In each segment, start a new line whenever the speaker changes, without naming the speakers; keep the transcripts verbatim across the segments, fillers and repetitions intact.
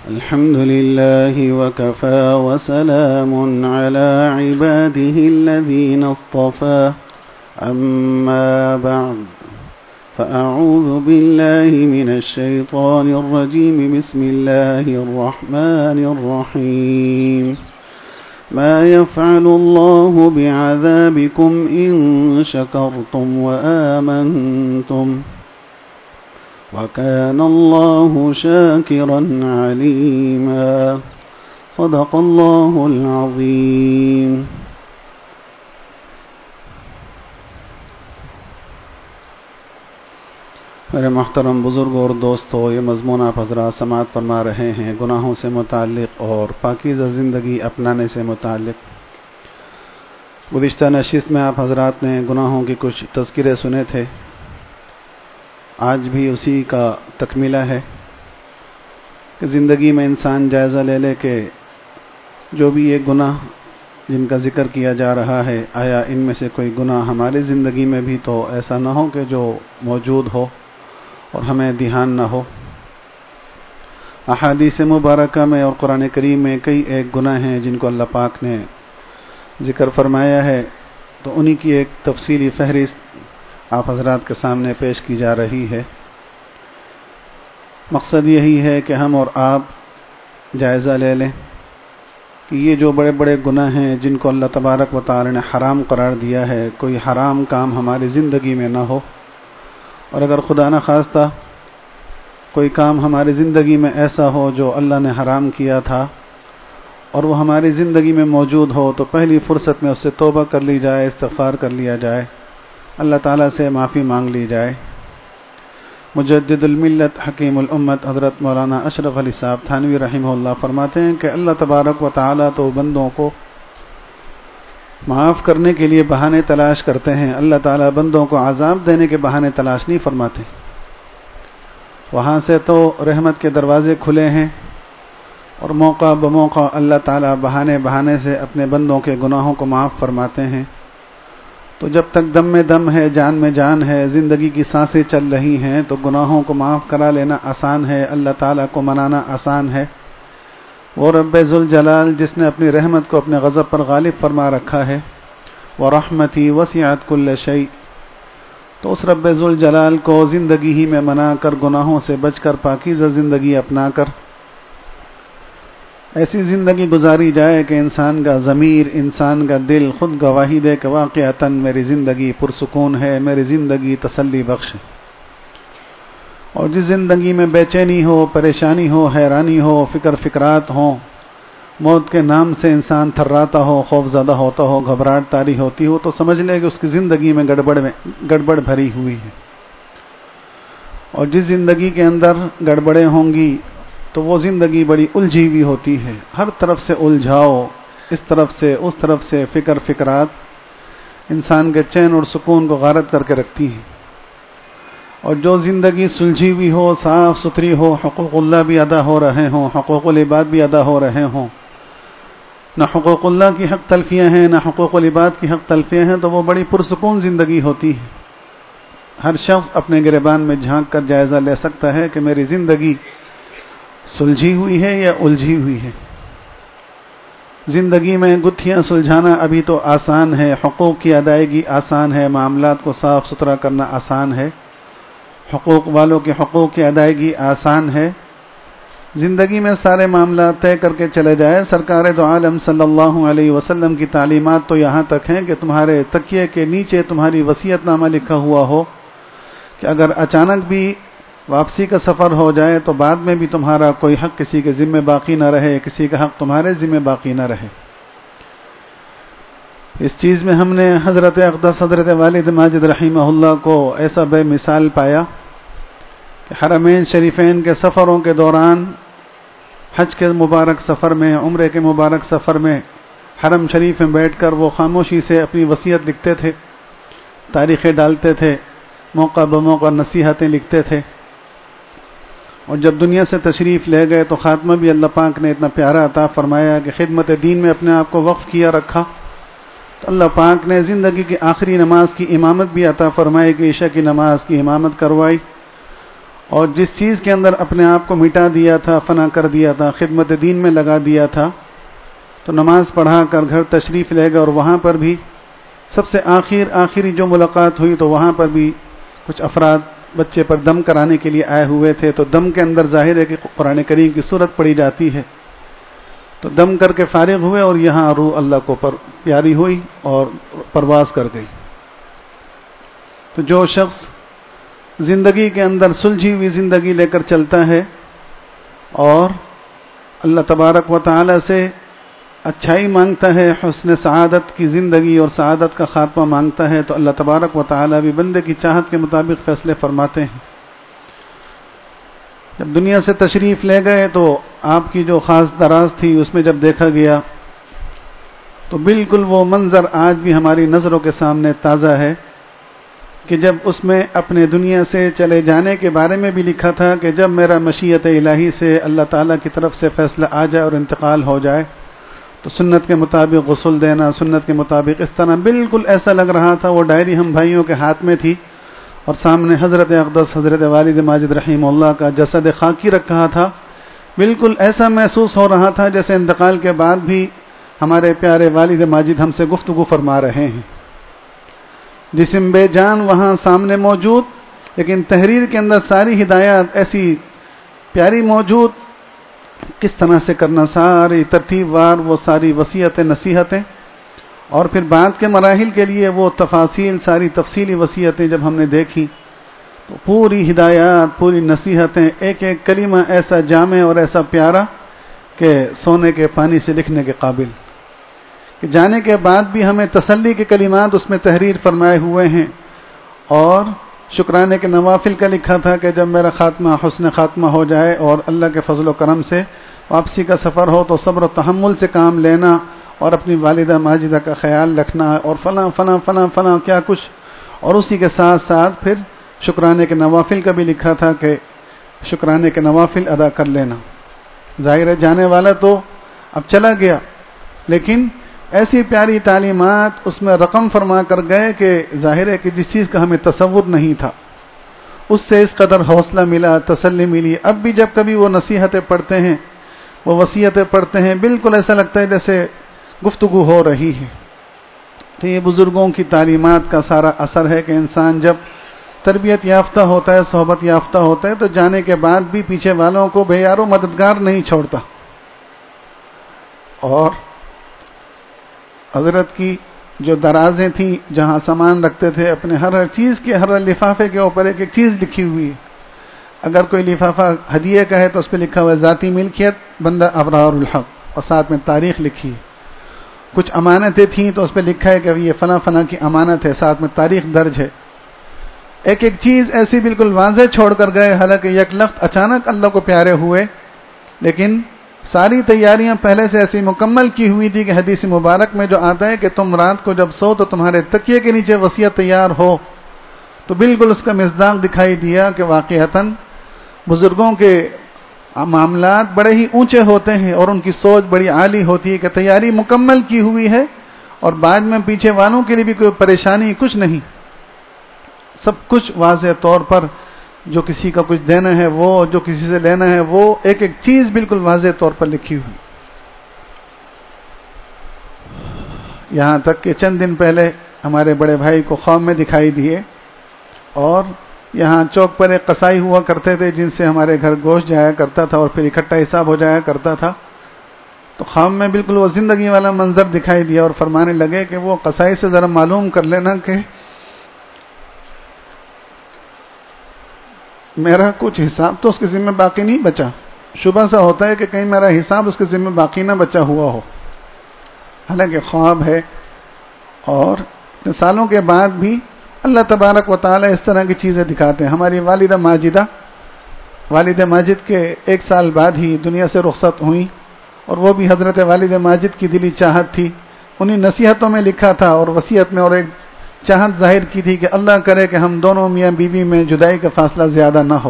الحمد لله وكفى وسلام على عباده الذين اصطفى أما بعد فأعوذ بالله من الشيطان الرجيم بسم الله الرحمن الرحيم ما يفعل الله بعذابكم إن شكرتم وآمنتم وكان الله شاكرا عليما صدق الله العظيم. میرے محترم بزرگ اور دوستو، یہ مضمون آپ حضرات سماعت فرما رہے ہیں گناہوں سے متعلق اور پاکیزہ زندگی اپنانے سے متعلق. گزشتہ نشست میں آپ حضرات نے گناہوں کی کچھ تذکرے سنے تھے. آج بھی اسی کا تکملہ ہے کہ زندگی میں انسان جائزہ لے لے کہ جو بھی یہ گناہ جن کا ذکر کیا جا رہا ہے، آیا ان میں سے کوئی گناہ ہماری زندگی میں بھی تو ایسا نہ ہو کہ جو موجود ہو اور ہمیں دھیان نہ ہو. احادیث مبارکہ میں اور قرآن کریم میں کئی ایک گناہ ہیں جن کو اللہ پاک نے ذکر فرمایا ہے، تو انہی کی ایک تفصیلی فہرست آپ حضرات کے سامنے پیش کی جا رہی ہے. مقصد یہی ہے کہ ہم اور آپ جائزہ لے لیں کہ یہ جو بڑے بڑے گناہ ہیں جن کو اللہ تبارک و تعالی نے حرام قرار دیا ہے، کوئی حرام کام ہماری زندگی میں نہ ہو، اور اگر خدا نہ خواستہ کوئی کام ہماری زندگی میں ایسا ہو جو اللہ نے حرام کیا تھا اور وہ ہماری زندگی میں موجود ہو، تو پہلی فرصت میں اس سے توبہ کر لی جائے، استغفار کر لیا جائے، اللہ تعالیٰ سے معافی مانگ لی جائے. مجدد الملت حکیم الامت حضرت مولانا اشرف علی صاحب تھانوی رحمہ اللہ فرماتے ہیں کہ اللہ تبارک و تعالیٰ تو بندوں کو معاف کرنے کے لیے بہانے تلاش کرتے ہیں، اللہ تعالیٰ بندوں کو عذاب دینے کے بہانے تلاش نہیں فرماتے. وہاں سے تو رحمت کے دروازے کھلے ہیں اور موقع بموقع اللہ تعالیٰ بہانے بہانے سے اپنے بندوں کے گناہوں کو معاف فرماتے ہیں. تو جب تک دم میں دم ہے، جان میں جان ہے، زندگی کی سانسیں چل رہی ہیں، تو گناہوں کو معاف کرا لینا آسان ہے، اللہ تعالیٰ کو منانا آسان ہے. وہ رب ذوالجلال جس نے اپنی رحمت کو اپنے غضب پر غالب فرما رکھا ہے، وَرَحْمَتِي وَسِعَتْ كُلَّ شَيْءٍ، تو اس رب ذوالجلال کو زندگی ہی میں منا کر، گناہوں سے بچ کر، پاکیزہ زندگی اپنا کر ایسی زندگی گزاری جائے کہ انسان کا ضمیر، انسان کا دل خود گواہی دے کہ واقعتاً میری زندگی پرسکون ہے، میری زندگی تسلی بخش ہے. اور جس زندگی میں بے چینی ہو، پریشانی ہو، حیرانی ہو، فکر فکرات ہوں، موت کے نام سے انسان تھراتا ہو، خوف زدہ ہوتا ہو، گھبراہٹ طاری ہوتی ہو، تو سمجھ لے کہ اس کی زندگی میں گڑبڑ میں گڑبڑ بھری ہوئی ہے. اور جس زندگی کے اندر گڑبڑیں ہوں گی تو وہ زندگی بڑی الجھی ہوئی ہوتی ہے، ہر طرف سے الجھاؤ، اس طرف سے اس طرف سے فکر فکرات انسان کے چین اور سکون کو غارت کر کے رکھتی ہیں. اور جو زندگی سلجھی ہوئی ہو، صاف ستھری ہو، حقوق اللہ بھی ادا ہو رہے ہوں، حقوق العباد بھی ادا ہو رہے ہوں، نہ حقوق اللہ کی حق تلفیاں ہیں نہ حقوق العباد کی حق تلفیاں ہیں، تو وہ بڑی پرسکون زندگی ہوتی ہے. ہر شخص اپنے گریبان میں جھانک کر جائزہ لے سکتا ہے کہ میری زندگی سلجھی ہوئی ہے یا الجھی ہوئی ہے. زندگی میں گتھیاں سلجھانا ابھی تو آسان ہے، حقوق کی ادائیگی آسان ہے، معاملات کو صاف ستھرا کرنا آسان ہے، حقوق والوں کے حقوق کی ادائیگی آسان ہے. زندگی میں سارے معاملات طے کر کے چلے جائے. سرکار دو عالم صلی اللہ علیہ وسلم کی تعلیمات تو یہاں تک ہیں کہ تمہارے تکیے کے نیچے تمہاری وصیت نامہ لکھا ہوا ہو کہ اگر اچانک بھی واپسی کا سفر ہو جائے تو بعد میں بھی تمہارا کوئی حق کسی کے ذمہ باقی نہ رہے، کسی کا حق تمہارے ذمہ باقی نہ رہے. اس چیز میں ہم نے حضرت اقدس حضرت والد ماجد رحمہ اللہ کو ایسا بے مثال پایا کہ حرمین شریفین کے سفروں کے دوران، حج کے مبارک سفر میں، عمرے کے مبارک سفر میں، حرم شریف میں بیٹھ کر وہ خاموشی سے اپنی وصیت لکھتے تھے، تاریخیں ڈالتے تھے، موقع بموقع نصیحتیں لکھتے تھے. اور جب دنیا سے تشریف لے گئے تو خاتمہ بھی اللہ پاک نے اتنا پیارا عطا فرمایا کہ خدمت دین میں اپنے آپ کو وقف کیا رکھا. تو اللہ پاک نے زندگی کی آخری نماز کی امامت بھی عطا فرمائی کہ عشاء کی نماز کی امامت کروائی. اور جس چیز کے اندر اپنے آپ کو مٹا دیا تھا، فنا کر دیا تھا، خدمت دین میں لگا دیا تھا، تو نماز پڑھا کر گھر تشریف لے گئے اور وہاں پر بھی سب سے آخر آخری جو ملاقات ہوئی تو وہاں پر بھی کچھ افراد بچے پر دم کرانے کے لیے آئے ہوئے تھے، تو دم کے اندر ظاہر ہے کہ قرآن کریم کی صورت پڑھی جاتی ہے، تو دم کر کے فارغ ہوئے اور یہاں روح اللہ کو پر پیاری ہوئی اور پرواز کر گئی۔ تو جو شخص زندگی کے اندر سلجھی ہوئی زندگی لے کر چلتا ہے اور اللہ تبارک و تعالی سے اچھائی مانگتا ہے، حسن سعادت کی زندگی اور سعادت کا خاتمہ مانگتا ہے، تو اللہ تبارک و تعالی بھی بندے کی چاہت کے مطابق فیصلے فرماتے ہیں۔ جب دنیا سے تشریف لے گئے تو آپ کی جو خاص دراز تھی اس میں جب دیکھا گیا تو بالکل وہ منظر آج بھی ہماری نظروں کے سامنے تازہ ہے کہ جب اس میں اپنے دنیا سے چلے جانے کے بارے میں بھی لکھا تھا کہ جب میرا مشیت الہی سے اللہ تعالیٰ کی طرف سے فیصلہ آ جائے اور انتقال ہو جائے تو سنت کے مطابق غسل دینا، سنت کے مطابق اس طرح بالکل ایسا لگ رہا تھا۔ وہ ڈائری ہم بھائیوں کے ہاتھ میں تھی اور سامنے حضرت اقدس حضرت والد ماجد رحمہ اللہ کا جسد خاکی رکھا تھا، بالکل ایسا محسوس ہو رہا تھا جیسے انتقال کے بعد بھی ہمارے پیارے والد ماجد ہم سے گفتگو فرما رہے ہیں۔ جسم بے جان وہاں سامنے موجود، لیکن تحریر کے اندر ساری ہدایات ایسی پیاری موجود، کس طرح سے کرنا، ساری ترتیب وار وہ ساری وصیتیں نصیحتیں، اور پھر بعد کے مراحل کے لیے وہ تفاصیل، ساری تفصیلی وصیتیں جب ہم نے دیکھی تو پوری ہدایات، پوری نصیحتیں، ایک ایک کلمہ ایسا جامع اور ایسا پیارا کہ سونے کے پانی سے لکھنے کے قابل، کہ جانے کے بعد بھی ہمیں تسلی کے کلمات اس میں تحریر فرمائے ہوئے ہیں۔ اور شکرانے کے نوافل کا لکھا تھا کہ جب میرا خاتمہ حسن خاتمہ ہو جائے اور اللہ کے فضل و کرم سے واپسی کا سفر ہو تو صبر و تحمل سے کام لینا اور اپنی والدہ ماجدہ کا خیال رکھنا اور فلاں فلاں فلاں فلاں کیا کچھ، اور اسی کے ساتھ ساتھ پھر شکرانے کے نوافل کا بھی لکھا تھا کہ شکرانے کے نوافل ادا کر لینا۔ ظاہر ہے جانے والا تو اب چلا گیا، لیکن ایسی پیاری تعلیمات اس میں رقم فرما کر گئے کہ ظاہر ہے کہ جس چیز کا ہمیں تصور نہیں تھا اس سے اس قدر حوصلہ ملا، تسلی ملی۔ اب بھی جب کبھی وہ نصیحتیں پڑھتے ہیں، وہ وصیتیں پڑھتے ہیں، بالکل ایسا لگتا ہے جیسے گفتگو ہو رہی ہے۔ تو یہ بزرگوں کی تعلیمات کا سارا اثر ہے کہ انسان جب تربیت یافتہ ہوتا ہے، صحبت یافتہ ہوتا ہے، تو جانے کے بعد بھی پیچھے والوں کو بے یار و مددگار نہیں چھوڑتا۔ اور حضرت کی جو درازیں تھیں جہاں سامان رکھتے تھے اپنے، ہر ہر چیز کے ہر لفافے کے اوپر ایک ایک چیز لکھی ہوئی ہے۔ اگر کوئی لفافہ ہدیے کا ہے تو اس پہ لکھا ہوا ہے ذاتی ملکیت بندہ ابرار الحق، اور ساتھ میں تاریخ لکھی ہے۔ کچھ امانتیں تھیں تو اس پہ لکھا ہے کہ یہ فلاں فلاں کی امانت ہے، ساتھ میں تاریخ درج ہے۔ ایک ایک چیز ایسی بالکل واضح چھوڑ کر گئے، حالانکہ یک لخت اچانک اللہ کو پیارے ہوئے، لیکن ساری تیاریاں پہلے سے ایسی مکمل کی ہوئی تھی کہ حدیث مبارک میں جو آتا ہے کہ تم رات کو جب سو تو تمہارے تکیے کے نیچے وصیت تیار ہو، تو بالکل اس کا مصداق دکھائی دیا کہ واقعتاً بزرگوں کے معاملات بڑے ہی اونچے ہوتے ہیں اور ان کی سوچ بڑی عالی ہوتی ہے کہ تیاری مکمل کی ہوئی ہے اور بعد میں پیچھے والوں کے لیے بھی کوئی پریشانی کچھ نہیں، سب کچھ واضح طور پر، جو کسی کا کچھ دینا ہے وہ، جو کسی سے لینا ہے وہ، ایک ایک چیز بالکل واضح طور پر لکھی ہوئی۔ یہاں تک کہ چند دن پہلے ہمارے بڑے بھائی کو خواب میں دکھائی دیے، اور یہاں چوک پر ایک قصائی ہوا کرتے تھے جن سے ہمارے گھر گوشت جایا کرتا تھا اور پھر اکٹھا حساب ہو جایا کرتا تھا، تو خواب میں بالکل وہ زندگی والا منظر دکھائی دیا اور فرمانے لگے کہ وہ قصائی سے ذرا معلوم کر لینا کہ میرا کچھ حساب تو اس کے ذمہ باقی نہیں بچا، شبہ سا ہوتا ہے کہ کہیں میرا حساب اس کے ذمہ باقی نہ بچا ہوا ہو۔ حالانکہ خواب ہے، اور سالوں کے بعد بھی اللہ تبارک و تعالی اس طرح کی چیزیں دکھاتے ہیں۔ ہماری والدہ ماجدہ والد ماجد کے ایک سال بعد ہی دنیا سے رخصت ہوئی، اور وہ بھی حضرت والد ماجد کی دلی چاہت تھی، انہی نصیحتوں میں لکھا تھا اور وصیت میں اور ایک چاہت ظاہر کی تھی کہ اللہ کرے کہ ہم دونوں میاں بیوی میں جدائی کا فاصلہ زیادہ نہ ہو۔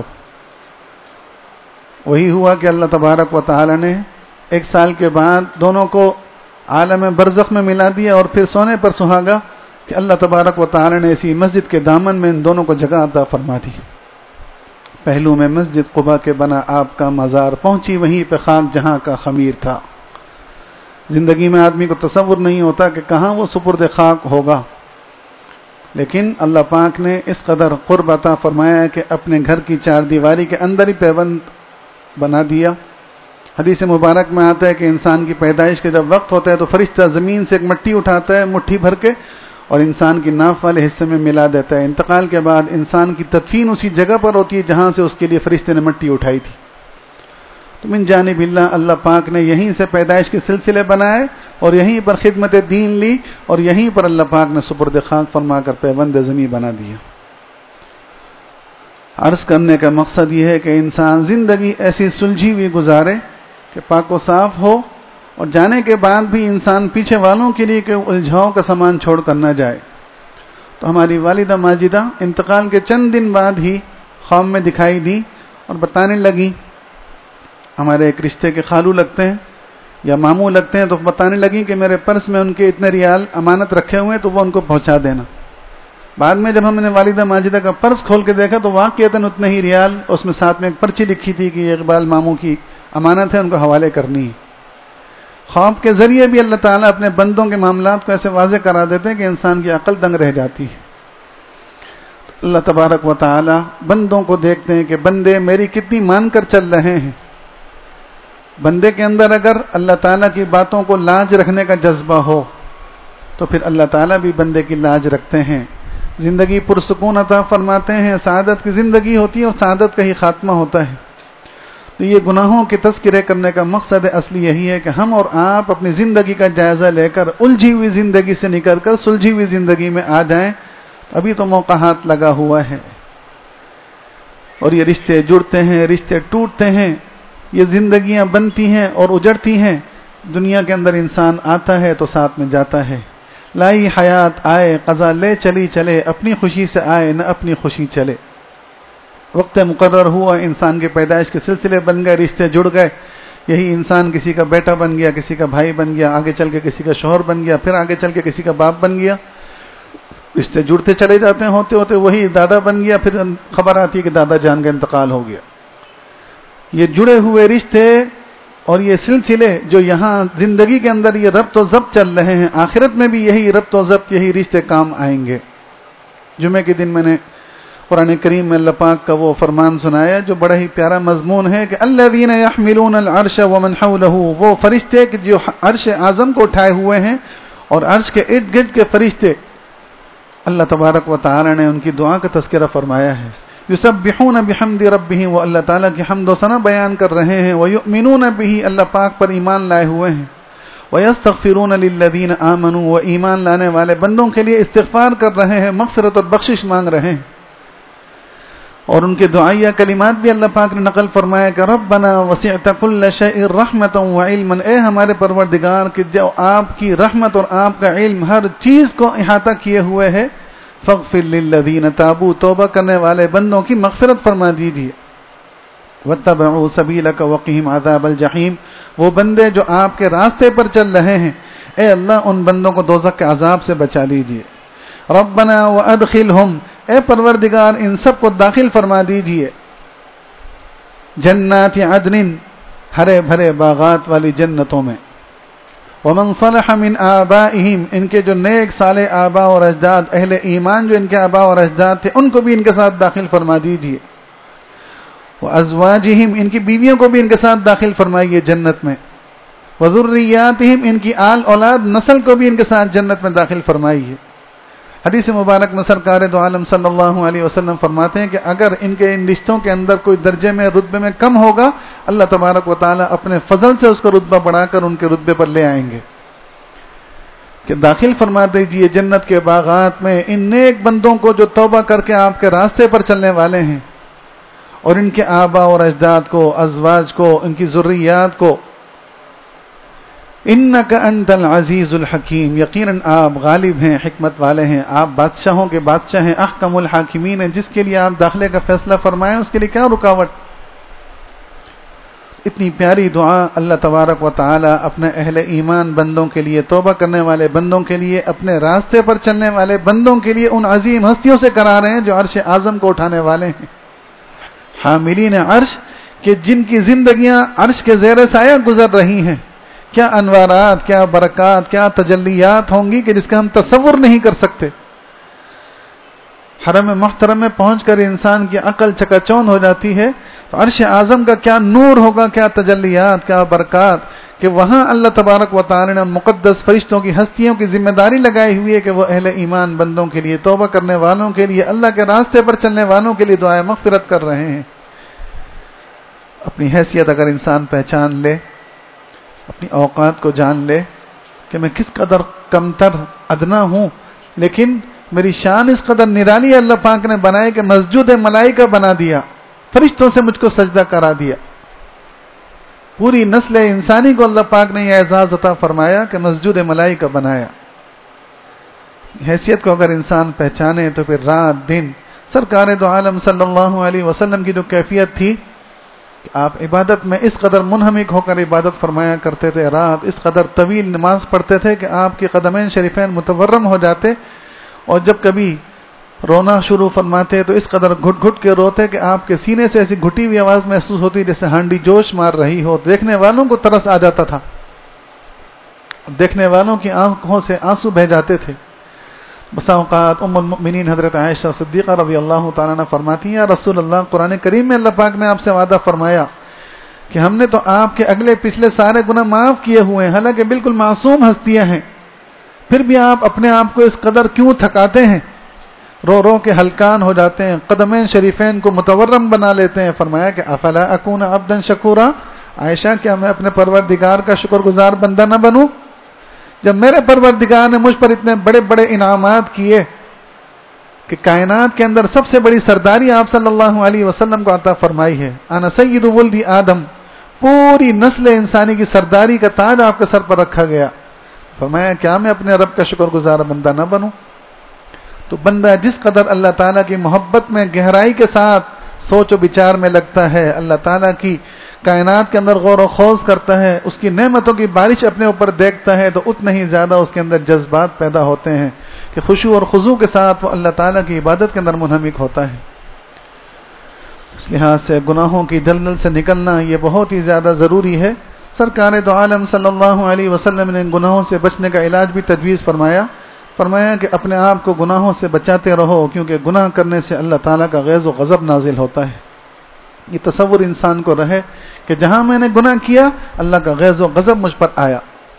وہی ہوا کہ اللہ تبارک و تعالی نے ایک سال کے بعد دونوں کو عالم برزخ میں ملا دیا، اور پھر سونے پر سہاگا کہ اللہ تبارک و تعالی نے اسی مسجد کے دامن میں ان دونوں کو جگہ عطا فرما دی۔ پہلو میں مسجد قباء کے بنا آپ کا مزار، پہنچی وہیں پہ خاک جہاں کا خمیر تھا۔ زندگی میں آدمی کو تصور نہیں ہوتا کہ کہاں وہ سپرد خاک ہوگا، لیکن اللہ پاک نے اس قدر قرب عطا فرمایا ہے کہ اپنے گھر کی چار دیواری کے اندر ہی پیوند بنا دیا۔ حدیث مبارک میں آتا ہے کہ انسان کی پیدائش کے جب وقت ہوتا ہے تو فرشتہ زمین سے ایک مٹی اٹھاتا ہے مٹھی بھر کے اور انسان کی ناف والے حصے میں ملا دیتا ہے۔ انتقال کے بعد انسان کی تدفین اسی جگہ پر ہوتی ہے جہاں سے اس کے لیے فرشتے نے مٹی اٹھائی تھی۔ تو من جانب اللہ، اللہ پاک نے یہیں سے پیدائش کے سلسلے بنائے اور یہیں پر خدمت دین لی اور یہیں پر اللہ پاک نے سپرد خاک فرما کر پیوند زمیں بنا دیا۔ عرض کرنے کا مقصد یہ ہے کہ انسان زندگی ایسی سلجھی ہوئی گزارے کہ پاک و صاف ہو، اور جانے کے بعد بھی انسان پیچھے والوں کے لیے کہ الجھاؤ کا سامان چھوڑ کر نہ جائے۔ تو ہماری والدہ ماجدہ انتقال کے چند دن بعد ہی خواب میں دکھائی دی اور بتانے لگی، ہمارے ایک رشتے کے خالو لگتے ہیں یا ماموں لگتے ہیں، تو بتانے لگی کہ میرے پرس میں ان کے اتنے ریال امانت رکھے ہوئے ہیں تو وہ ان کو پہنچا دینا۔ بعد میں جب ہم نے والدہ ماجدہ کا پرس کھول کے دیکھا تو واقعتاً اتنے ہی ریال، اس میں ساتھ میں ایک پرچی لکھی تھی کہ یہ اقبال ماموں کی امانت ہے، ان کو حوالے کرنی ہے۔ خواب کے ذریعے بھی اللہ تعالیٰ اپنے بندوں کے معاملات کو ایسے واضح کرا دیتے ہیں کہ انسان کی عقل دنگ رہ جاتی ہے۔ اللہ تبارک و تعالیٰ بندوں کو دیکھتے ہیں کہ بندے میری کتنی مان کر چل رہے ہیں۔ بندے کے اندر اگر اللہ تعالیٰ کی باتوں کو لاج رکھنے کا جذبہ ہو تو پھر اللہ تعالیٰ بھی بندے کی لاج رکھتے ہیں، زندگی پرسکون عطا فرماتے ہیں۔ سعادت کی زندگی ہوتی ہے اور سعادت کا ہی خاتمہ ہوتا ہے۔ تو یہ گناہوں کے تذکرے کرنے کا مقصد اصلی یہی ہے کہ ہم اور آپ اپنی زندگی کا جائزہ لے کر الجھی ہوئی زندگی سے نکل کر سلجھی ہوئی زندگی میں آ جائیں۔ ابھی تو موقع ہاتھ لگا ہوا ہے اور یہ رشتے جڑتے ہیں، رشتے ٹوٹتے ہیں، یہ زندگیاں بنتی ہیں اور اجڑتی ہیں۔ دنیا کے اندر انسان آتا ہے تو ساتھ میں جاتا ہے۔ لائی حیات آئے قضا لے چلی چلے، اپنی خوشی سے آئے نہ اپنی خوشی چلے۔ وقت مقرر ہوا، انسان کے پیدائش کے سلسلے بن گئے، رشتے جڑ گئے، یہی انسان کسی کا بیٹا بن گیا، کسی کا بھائی بن گیا، آگے چل کے کسی کا شوہر بن گیا، پھر آگے چل کے کسی کا باپ بن گیا۔ رشتے جڑتے چلے جاتے ہیں، ہوتے ہوتے وہی دادا بن گیا، پھر خبر آتی ہے کہ دادا جان کا انتقال ہو گیا۔ یہ جڑے ہوئے رشتے اور یہ سلسلے جو یہاں زندگی کے اندر یہ ربط و ضبط چل رہے ہیں، آخرت میں بھی یہی ربط و ضبط، یہی رشتے کام آئیں گے۔ جمعے کے دن میں نے قرآن کریم میں اللہ پاک کا وہ فرمان سنایا جو بڑا ہی پیارا مضمون ہے کہ الذین یحملون العرش ومن حولہ، وہ فرشتے کہ جو عرش اعظم کو اٹھائے ہوئے ہیں اور عرش کے ارد گرد کے فرشتے، اللہ تبارک و تعالی نے ان کی دعا کا تذکرہ فرمایا ہے۔ یسبحون بحمد ربہم، وہ اللہ تعالیٰ کی حمد و ثنا بیان کر رہے ہیں، ویؤمنون بہ، اللہ پاک پر ایمان لائے ہوئے ہیں، ویستغفرون للذین آمنوا، وہ ایمان لانے والے بندوں کے لیے استغفار کر رہے ہیں، مغفرت اور بخشش مانگ رہے ہیں۔ اور ان کے دعائیہ کلمات بھی اللہ پاک نے نقل فرمایا کہ ربنا وسعت کل شیء رحمتا وعلما، اے ہمارے پروردگار کہ جو آپ کی رحمت اور آپ کا علم ہر چیز کو احاطہ کیے ہوئے ہے، فاغفر للذین تابوا، توبہ کرنے والے بندوں کی مغفرت فرما دیجیے، واتبعوا سبیلک وقہم عذاب الجحیم، وہ بندے جو آپ کے راستے پر چل رہے ہیں، اے اللہ ان بندوں کو دوزخ کے عذاب سے بچا لیجیے۔ ربنا وادخلہم، اے پروردگار ان سب کو داخل فرما دیجیے جنات عدن، ہرے بھرے باغات والی جنتوں میں، ومن صلح من آبائہم، ان کے جو نیک صالح آباء اور اجداد، اہل ایمان جو ان کے آباء اور اجداد تھے ان کو بھی ان کے ساتھ داخل فرما دیجیے، وازواجہم، ان کی بیویوں کو بھی ان کے ساتھ داخل فرمائیے جنت میں، وذریاتہم، ان کی آل اولاد نسل کو بھی ان کے ساتھ جنت میں داخل فرمائیے۔ حدیث مبارک میں سرکار دو عالم صلی اللہ علیہ وسلم فرماتے ہیں کہ اگر ان کے ان رشتوں کے اندر کوئی درجے میں رتبے میں کم ہوگا، اللہ تبارک و تعالیٰ اپنے فضل سے اس کا رتبہ بڑھا کر ان کے رتبے پر لے آئیں گے کہ داخل فرما دیجیے جنت کے باغات میں ان نیک بندوں کو جو توبہ کر کے آپ کے راستے پر چلنے والے ہیں، اور ان کے آباء اور اجداد کو، ازواج کو، ان کی ذریات کو۔ انک انت العزیز الحکیم، یقیناً آپ غالب ہیں، حکمت والے ہیں، آپ بادشاہوں کے بادشاہ ہیں، احکم الحاکمین ہیں، جس کے لیے آپ داخلے کا فیصلہ فرمائیں اس کے لیے کیا رکاوٹ۔ اتنی پیاری دعا اللہ تبارک و تعالی اپنے اہل ایمان بندوں کے لیے، توبہ کرنے والے بندوں کے لیے، اپنے راستے پر چلنے والے بندوں کے لیے ان عظیم ہستیوں سے کرا رہے ہیں جو عرش اعظم کو اٹھانے والے ہیں، حاملین عرش کہ جن کی زندگیاں عرش کے زیر سایہ گزر رہی ہیں، کیا انوارات، کیا برکات، کیا تجلیات ہوں گی کہ جس کا ہم تصور نہیں کر سکتے۔ حرم محترم میں پہنچ کر انسان کی عقل چکا چوند ہو جاتی ہے، تو عرش اعظم کا کیا نور ہوگا، کیا تجلیات، کیا برکات، کہ وہاں اللہ تبارک و تعالی نے مقدس فرشتوں کی ہستیوں کی ذمہ داری لگائی ہوئی ہے کہ وہ اہل ایمان بندوں کے لیے، توبہ کرنے والوں کے لیے، اللہ کے راستے پر چلنے والوں کے لیے دعائے مغفرت کر رہے ہیں۔ اپنی حیثیت اگر انسان پہچان لے، اپنی اوقات کو جان لے کہ میں کس قدر کمتر ادنا ہوں، لیکن میری شان اس قدر نرالی ہے، اللہ پاک نے بنائے کہ مسجد ملائکہ بنا دیا، فرشتوں سے مجھ کو سجدہ کرا دیا۔ پوری نسل انسانی کو اللہ پاک نے یہ اعزاز عطا فرمایا کہ مسجد ملائکہ بنایا۔ حیثیت کو اگر انسان پہچانے تو پھر رات دن سرکار دو عالم صلی اللہ علیہ وسلم کی جو کیفیت تھی کہ آپ عبادت میں اس قدر منہمک ہو کر عبادت فرمایا کرتے تھے، رات اس قدر طویل نماز پڑھتے تھے کہ آپ کے قدمین شریفین متورم ہو جاتے، اور جب کبھی رونا شروع فرماتے تو اس قدر گھٹ گھٹ کے روتے کہ آپ کے سینے سے ایسی گھٹی ہوئی آواز محسوس ہوتی جیسے ہانڈی جوش مار رہی ہو، دیکھنے والوں کو ترس آ جاتا تھا، دیکھنے والوں کی آنکھوں سے آنسو بہ جاتے تھے۔ بسا اوقات ام المؤمنین حضرت عائشہ صدیقہ رضی اللہ تعالیٰ عنہ فرماتی ہیں، یا رسول اللہ، قرآن کریم میں اللہ پاک نے آپ سے وعدہ فرمایا کہ ہم نے تو آپ کے اگلے پچھلے سارے گناہ معاف کیے ہوئے ہیں، حالانکہ بالکل معصوم ہستیاں ہیں، پھر بھی آپ اپنے آپ کو اس قدر کیوں تھکاتے ہیں، رو رو کے ہلکان ہو جاتے ہیں، قدمین شریفین کو متورم بنا لیتے ہیں۔ فرمایا کہ افلا اکون عبدا شکورا، عائشہ کیا میں اپنے پروردگار کا شکر گزار بندہ نہ بنوں؟ جب میرے پروردگار نے مجھ پر اتنے بڑے بڑے انعامات کیے کہ کائنات کے اندر سب سے بڑی سرداری آپ صلی اللہ علیہ وسلم کو عطا فرمائی ہے، انا سید ولد آدم، پوری نسل انسانی کی سرداری کا تاج آپ کے سر پر رکھا گیا، فرمایا کیا میں اپنے رب کا شکر گزار بندہ نہ بنوں؟ تو بندہ جس قدر اللہ تعالیٰ کی محبت میں گہرائی کے ساتھ سوچ و بچار میں لگتا ہے، اللہ تعالیٰ کی کائنات کے اندر غور و خوض کرتا ہے، اس کی نعمتوں کی بارش اپنے اوپر دیکھتا ہے، تو اتنا ہی زیادہ اس کے اندر جذبات پیدا ہوتے ہیں کہ خشوع اور خضوع کے ساتھ وہ اللہ تعالیٰ کی عبادت کے اندر منہمک ہوتا ہے۔ اس لحاظ سے گناہوں کی دلدل سے نکلنا یہ بہت ہی زیادہ ضروری ہے۔ سرکار دو عالم صلی اللہ علیہ وسلم نے گناہوں سے بچنے کا علاج بھی تجویز فرمایا، فرمایا کہ اپنے آپ کو گناہوں سے بچاتے رہو، کیونکہ گناہ کرنے سے اللہ تعالیٰ کا غیظ و غضب نازل ہوتا ہے۔ یہ تصور انسان کو رہے کہ جہاں میں نے گناہ کیا اللہ کا غیظ و غضب مجھ پر آیا۔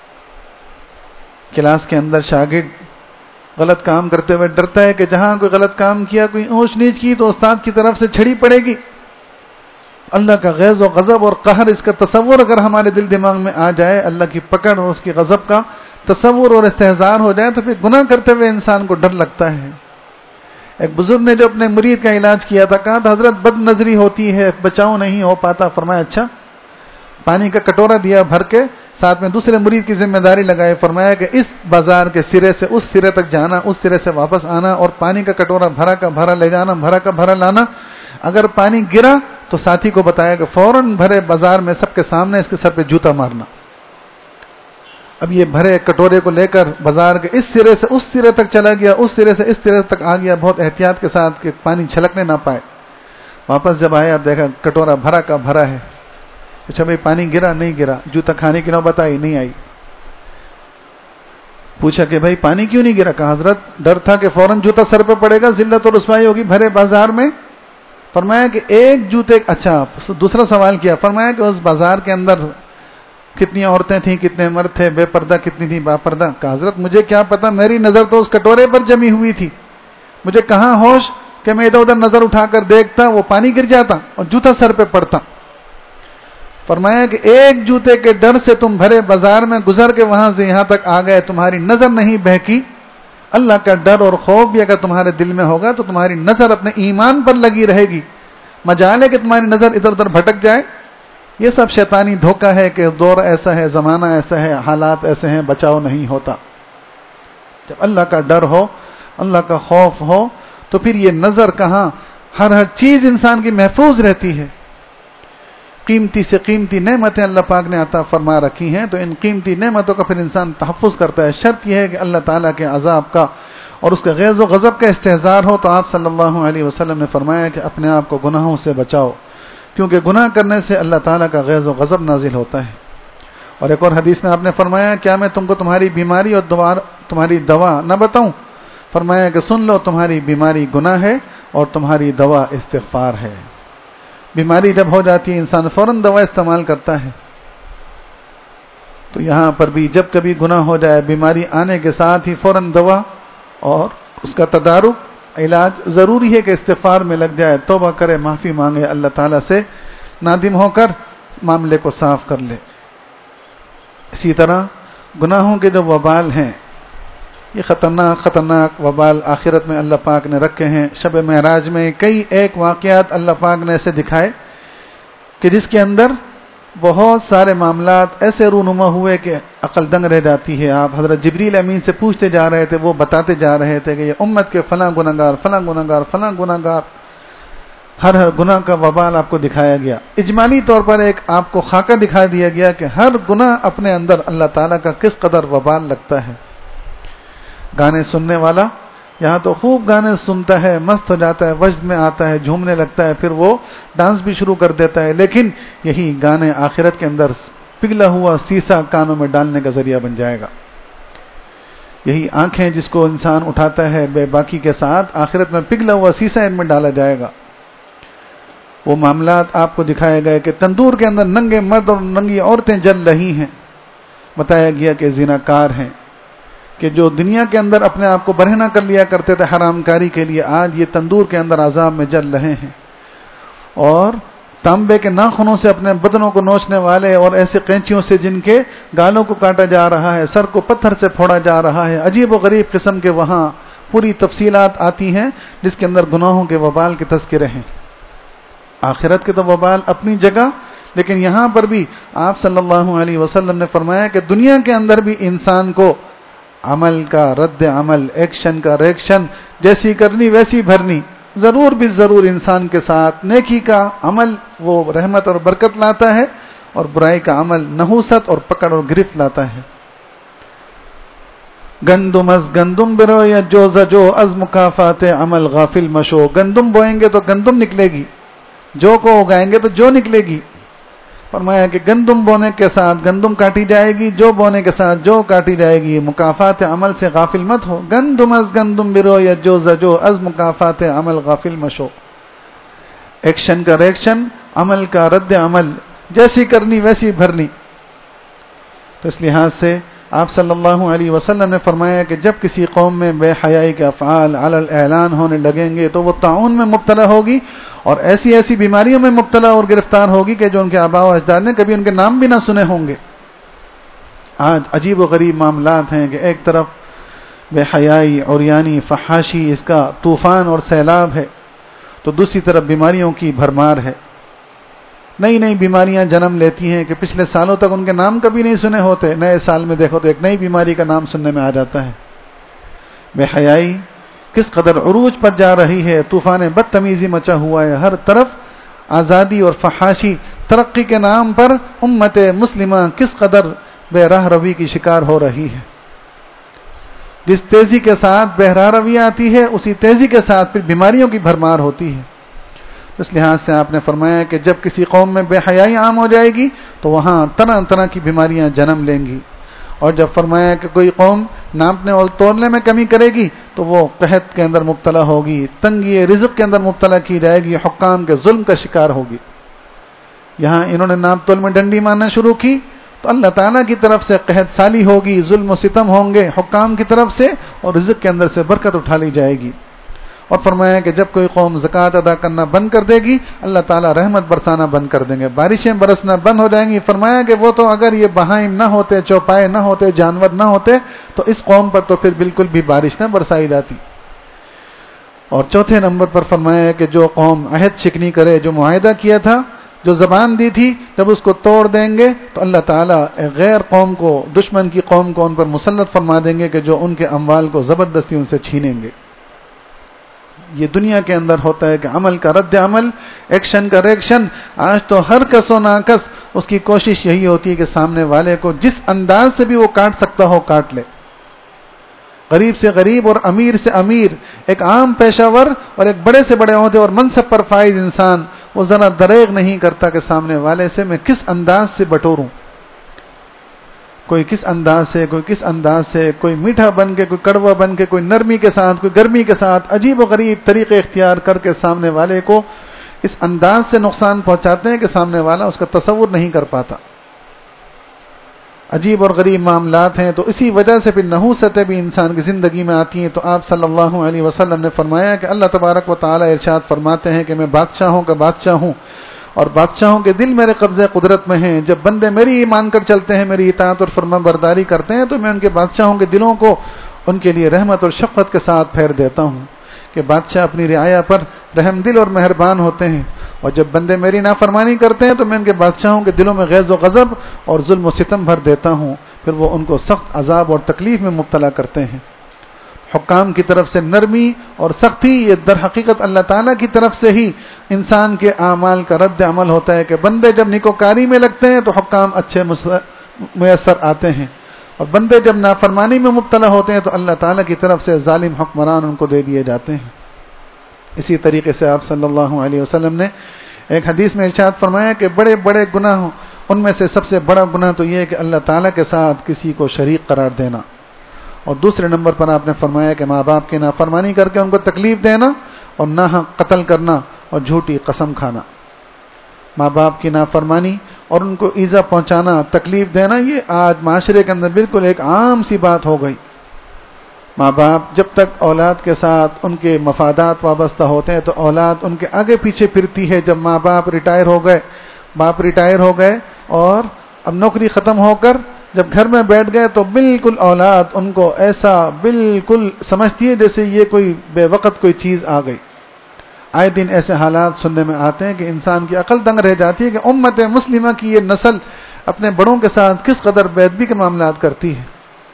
کلاس کے اندر شاگرد غلط کام کرتے ہوئے ڈرتا ہے کہ جہاں کوئی غلط کام کیا، کوئی اونچ نیچ کی تو استاد کی طرف سے چھڑی پڑے گی۔ اللہ کا غیظ و غضب اور قہر، اس کا تصور اگر ہمارے دل دماغ میں آ جائے، اللہ کی پکڑ اور اس کی غضب کا تصور اور استحضار ہو جائے، تو پھر گناہ کرتے ہوئے انسان کو ڈر لگتا ہے۔ ایک بزرگ نے جو اپنے مرید کا علاج کیا تھا، کہا تھا حضرت بد نظری ہوتی ہے، بچاؤ نہیں ہو پاتا۔ فرمایا اچھا، پانی کا کٹورا دیا بھر کے، ساتھ میں دوسرے مرید کی ذمہ داری لگائی، فرمایا کہ اس بازار کے سرے سے اس سرے تک جانا، اس سرے سے واپس آنا، اور پانی کا کٹورا بھرا کا بھرا لے جانا، بھرا کا بھرا لانا۔ اگر پانی گرا تو ساتھی کو بتایا کہ فوراً بھرے بازار میں سب کے سامنے اس کے سر پہ جوتا مارنا۔ اب یہ بھرے کٹورے کو لے کر بازار کے اس سرے سے اس سرے تک چلا گیا، اس سرے سے اس سرے تک آ گیا، بہت احتیاط کے ساتھ کہ پانی چھلکنے نہ پائے۔ واپس جب آیا دیکھا کٹورا بھرا کا بھرا ہے۔ اچھا بھائی پانی گرا؟ نہیں گرا۔ جوتا کھانے کی نوبت آئی؟ نہیں آئی۔ پوچھا کہ بھائی پانی کیوں نہیں گرا؟ کہا حضرت ڈر تھا کہ فوراً جوتا سر پہ پڑے گا، ذلت اور رسوائی ہوگی بھرے بازار میں۔ فرمایا کہ ایک جوتے، اچھا دوسرا سوال کیا، فرمایا کہ اس بازار کے اندر کتنی عورتیں تھیں، کتنے مرد تھے، بے پردہ کتنی تھی، با پردہ؟ کہا حضرت مجھے کیا پتا، میری نظر تو اس کٹورے پر جمی ہوئی تھی، مجھے کہاں ہوش کہ میں ادھر ادھر نظر اٹھا کر دیکھتا، وہ پانی گر جاتا اور جوتا سر پہ پڑتا۔ فرمایا کہ ایک جوتے کے ڈر سے تم بھرے بازار میں گزر کے وہاں سے یہاں تک آ گئے، تمہاری نظر نہیں بہکی۔ اللہ کا ڈر اور خوف بھی اگر تمہارے دل میں ہوگا تو تمہاری نظر اپنے ایمان پر لگی رہے گی، مجال ہے کہ تمہاری نظر ادھر ادھر بھٹک جائے۔ یہ سب شیطانی دھوکہ ہے کہ دور ایسا ہے، زمانہ ایسا ہے، حالات ایسے ہیں، بچاؤ نہیں ہوتا۔ جب اللہ کا ڈر ہو، اللہ کا خوف ہو، تو پھر یہ نظر کہاں، ہر ہر چیز انسان کی محفوظ رہتی ہے۔ قیمتی سے قیمتی نعمتیں اللہ پاک نے عطا فرما رکھی ہیں، تو ان قیمتی نعمتوں کا پھر انسان تحفظ کرتا ہے۔ شرط یہ ہے کہ اللہ تعالیٰ کے عذاب کا اور اس کے غیظ و غضب کا استحضار ہو۔ تو آپ صلی اللہ علیہ وسلم نے فرمایا کہ اپنے آپ کو گناہوں سے بچاؤ، کیونکہ گناہ کرنے سے اللہ تعالیٰ کا غیظ و غضب نازل ہوتا ہے۔ اور ایک اور حدیث میں آپ نے فرمایا کیا میں تم کو تمہاری بیماری اور دوبارہ تمہاری دوا نہ بتاؤں؟ فرمایا کہ سن لو تمہاری بیماری گناہ ہے اور تمہاری دوا استغفار ہے۔ بیماری جب ہو جاتی ہے انسان فوراً دوا استعمال کرتا ہے، تو یہاں پر بھی جب کبھی گناہ ہو جائے بیماری آنے کے ساتھ ہی فوراً دوا اور اس کا تدارک علاج ضروری ہے کہ استغفار میں لگ جائے، توبہ کرے، معافی مانگے، اللہ تعالیٰ سے نادم ہو کر معاملے کو صاف کر لے۔ اسی طرح گناہوں کے جو وبال ہیں، یہ خطرناک خطرناک وبال آخرت میں اللہ پاک نے رکھے ہیں۔ شب معراج میں کئی ایک واقعات اللہ پاک نے ایسے دکھائے کہ جس کے اندر بہت سارے معاملات ایسے رونما ہوئے کہ عقل دنگ رہ جاتی ہے۔ آپ حضرت جبریل امین سے پوچھتے جا رہے تھے، وہ بتاتے جا رہے تھے کہ یہ امت کے فلاں گناہگار فلاں گناہگار فلاں گناہگار، ہر ہر گناہ کا وبال آپ کو دکھایا گیا۔ اجمالی طور پر ایک آپ کو خاکہ دکھا دیا گیا کہ ہر گناہ اپنے اندر اللہ تعالیٰ کا کس قدر وبال لگتا ہے۔ گانے سننے والا یہاں تو خوب گانے سنتا ہے، مست ہو جاتا ہے، وجد میں آتا ہے، جھومنے لگتا ہے، پھر وہ ڈانس بھی شروع کر دیتا ہے، لیکن یہی گانے آخرت کے اندر پگھلا ہوا سیسا کانوں میں ڈالنے کا ذریعہ بن جائے گا۔ یہی آنکھیں جس کو انسان اٹھاتا ہے بے باکی کے ساتھ، آخرت میں پگھلا ہوا سیسا ان میں ڈالا جائے گا۔ وہ معاملات آپ کو دکھائے گئے کہ تندور کے اندر ننگے مرد اور ننگی عورتیں جل رہی ہیں، بتایا گیا کہ زناکار ہیں، کہ جو دنیا کے اندر اپنے آپ کو برہنہ کر لیا کرتے تھے حرام کاری کے لیے، آج یہ تندور کے اندر عذاب میں جل رہے ہیں۔ اور تانبے کے ناخنوں سے اپنے بدنوں کو نوچنے والے، اور ایسے قینچیوں سے جن کے گالوں کو کاٹا جا رہا ہے، سر کو پتھر سے پھوڑا جا رہا ہے، عجیب و غریب قسم کے وہاں پوری تفصیلات آتی ہیں جس کے اندر گناہوں کے وبال کے تذکرے ہیں۔ آخرت کے تو وبال اپنی جگہ، لیکن یہاں پر بھی آپ صلی اللہ علیہ وسلم نے فرمایا کہ دنیا کے اندر بھی انسان کو عمل کا رد عمل، ایکشن کا ریکشن، جیسی کرنی ویسی بھرنی، ضرور بھی ضرور انسان کے ساتھ نیکی کا عمل وہ رحمت اور برکت لاتا ہے، اور برائی کا عمل نحوست اور پکڑ اور گرفت لاتا ہے۔ گندم از گندم برو یا جو زجو از مکافات عمل غافل مشو، گندم بوئیں گے تو گندم نکلے گی، جو کو اگائیں گے تو جو نکلے گی۔ فرمایا کہ گندم بونے کے ساتھ گندم کاٹی جائے گی، جو بونے کے ساتھ جو کاٹی جائے گی، مکافات عمل سے غافل مت ہو۔ گندم از گندم برو یا جو زجو از مکافات عمل غافل مشو، ایکشن کا ریکشن، عمل کا رد عمل، جیسی کرنی ویسی بھرنی۔ تو اس لحاظ سے آپ صلی اللہ علیہ وسلم نے فرمایا کہ جب کسی قوم میں بے حیائی کے افعال علی الاعلان ہونے لگیں گے تو وہ طاعون میں مبتلا ہوگی، اور ایسی ایسی بیماریوں میں مبتلا اور گرفتار ہوگی کہ جو ان کے آباء و اجداد نے کبھی ان کے نام بھی نہ سنے ہوں گے۔ آج عجیب و غریب معاملات ہیں کہ ایک طرف بے حیائی، عریانی، فحاشی، اس کا طوفان اور سیلاب ہے، تو دوسری طرف بیماریوں کی بھرمار ہے۔ نئی نئی بیماریاں جنم لیتی ہیں کہ پچھلے سالوں تک ان کے نام کبھی نہیں سنے ہوتے، نئے سال میں دیکھو تو ایک نئی بیماری کا نام سننے میں آ جاتا ہے۔ بے حیائی کس قدر عروج پر جا رہی ہے، طوفان بدتمیزی مچا ہوا ہے، ہر طرف آزادی اور فحاشی، ترقی کے نام پر امت مسلمہ کس قدر بے راہ روی کی شکار ہو رہی ہے۔ جس تیزی کے ساتھ بے راہ روی آتی ہے، اسی تیزی کے ساتھ پھر بیماریوں کی بھرمار ہوتی ہے۔ اس لحاظ سے آپ نے فرمایا کہ جب کسی قوم میں بے حیائی عام ہو جائے گی تو وہاں طرح طرح کی بیماریاں جنم لیں گی، اور جب فرمایا کہ کوئی قوم ناپنے اور تولنے میں کمی کرے گی تو وہ قحط کے اندر مبتلا ہوگی، تنگی رزق کے اندر مبتلا کی جائے گی، حکام کے ظلم کا شکار ہوگی۔ یہاں انہوں نے ناپ تول میں ڈنڈی مارنا شروع کی تو اللہ تعالیٰ کی طرف سے قحط سالی ہوگی، ظلم و ستم ہوں گے حکام کی طرف سے، اور رزق کے اندر سے برکت اٹھا لی جائے گی۔ اور فرمایا کہ جب کوئی قوم زکوٰۃ ادا کرنا بند کر دے گی، اللہ تعالیٰ رحمت برسانا بند کر دیں گے، بارشیں برسنا بند ہو جائیں گی۔ فرمایا کہ وہ تو اگر یہ بہائم نہ ہوتے، چوپائے نہ ہوتے، جانور نہ ہوتے تو اس قوم پر تو پھر بالکل بھی بارش نہ برسائی جاتی۔ اور چوتھے نمبر پر فرمایا کہ جو قوم عہد شکنی کرے، جو معاہدہ کیا تھا، جو زبان دی تھی، جب اس کو توڑ دیں گے تو اللہ تعالیٰ غیر قوم کو، دشمن کی قوم کو ان پر مسلط فرما دیں گے کہ جو ان کے اموال کو زبردستی ان سے چھینیں گے۔ یہ دنیا کے اندر ہوتا ہے کہ عمل کا رد عمل، ایکشن کا ریکشن۔ آج تو ہر کس و ناکس اس کی کوشش یہی ہوتی ہے کہ سامنے والے کو جس انداز سے بھی وہ کاٹ سکتا ہو کاٹ لے۔ غریب سے غریب اور امیر سے امیر، ایک عام پیشہ ور اور ایک بڑے سے بڑے عہدے اور منصب پر فائز انسان، وہ ذرا دریغ نہیں کرتا کہ سامنے والے سے میں کس انداز سے بٹوروں، کوئی کس انداز سے، کوئی کس انداز سے، کوئی میٹھا بن کے، کوئی کڑوا بن کے، کوئی نرمی کے ساتھ، کوئی گرمی کے ساتھ، عجیب و غریب طریقے اختیار کر کے سامنے والے کو اس انداز سے نقصان پہنچاتے ہیں کہ سامنے والا اس کا تصور نہیں کر پاتا۔ عجیب اور غریب معاملات ہیں، تو اسی وجہ سے پھر نحوستیں بھی انسان کی زندگی میں آتی ہیں۔ تو آپ صلی اللہ علیہ وسلم نے فرمایا کہ اللہ تبارک و تعالی ارشاد فرماتے ہیں کہ میں بادشاہوں کا بادشاہ ہوں اور بادشاہوں کے دل میرے قبضے قدرت میں ہیں۔ جب بندے میری ایمان کر چلتے ہیں، میری اطاعت اور فرما برداری کرتے ہیں، تو میں ان کے بادشاہوں کے دلوں کو ان کے لیے رحمت اور شفقت کے ساتھ پھیر دیتا ہوں کہ بادشاہ اپنی رعایا پر رحم دل اور مہربان ہوتے ہیں، اور جب بندے میری نافرمانی کرتے ہیں تو میں ان کے بادشاہوں کے دلوں میں غیظ و غضب اور ظلم و ستم بھر دیتا ہوں، پھر وہ ان کو سخت عذاب اور تکلیف میں مبتلا کرتے ہیں۔ حکام کی طرف سے نرمی اور سختی، یہ در حقیقت اللہ تعالیٰ کی طرف سے ہی انسان کے اعمال کا رد عمل ہوتا ہے کہ بندے جب نیکوکاری میں لگتے ہیں تو حکام اچھے میسر آتے ہیں، اور بندے جب نافرمانی میں مبتلا ہوتے ہیں تو اللہ تعالیٰ کی طرف سے ظالم حکمران ان کو دے دیے جاتے ہیں۔ اسی طریقے سے آپ صلی اللہ علیہ وسلم نے ایک حدیث میں ارشاد فرمایا کہ بڑے بڑے گناہ، ان میں سے سب سے بڑا گناہ تو یہ ہے کہ اللہ تعالیٰ کے ساتھ کسی کو شریک قرار دینا، اور دوسرے نمبر پر آپ نے فرمایا کہ ماں باپ کی نافرمانی کر کے ان کو تکلیف دینا، اور ناحق قتل کرنا اور جھوٹی قسم کھانا۔ ماں باپ کی نافرمانی اور ان کو ایذا پہنچانا، تکلیف دینا، یہ آج معاشرے کے اندر بالکل ایک عام سی بات ہو گئی۔ ماں باپ جب تک اولاد کے ساتھ ان کے مفادات وابستہ ہوتے ہیں تو اولاد ان کے آگے پیچھے پھرتی ہے۔ جب ماں باپ ریٹائر ہو گئے باپ ریٹائر ہو گئے اور اب نوکری ختم ہو کر جب گھر میں بیٹھ گئے تو بالکل اولاد ان کو ایسا بالکل سمجھتی ہے جیسے یہ کوئی بے وقت کوئی چیز آ گئی۔ آئے دن ایسے حالات سننے میں آتے ہیں کہ انسان کی عقل دنگ رہ جاتی ہے کہ امت مسلمہ کی یہ نسل اپنے بڑوں کے ساتھ کس قدر بے ادبی کے معاملات کرتی ہے،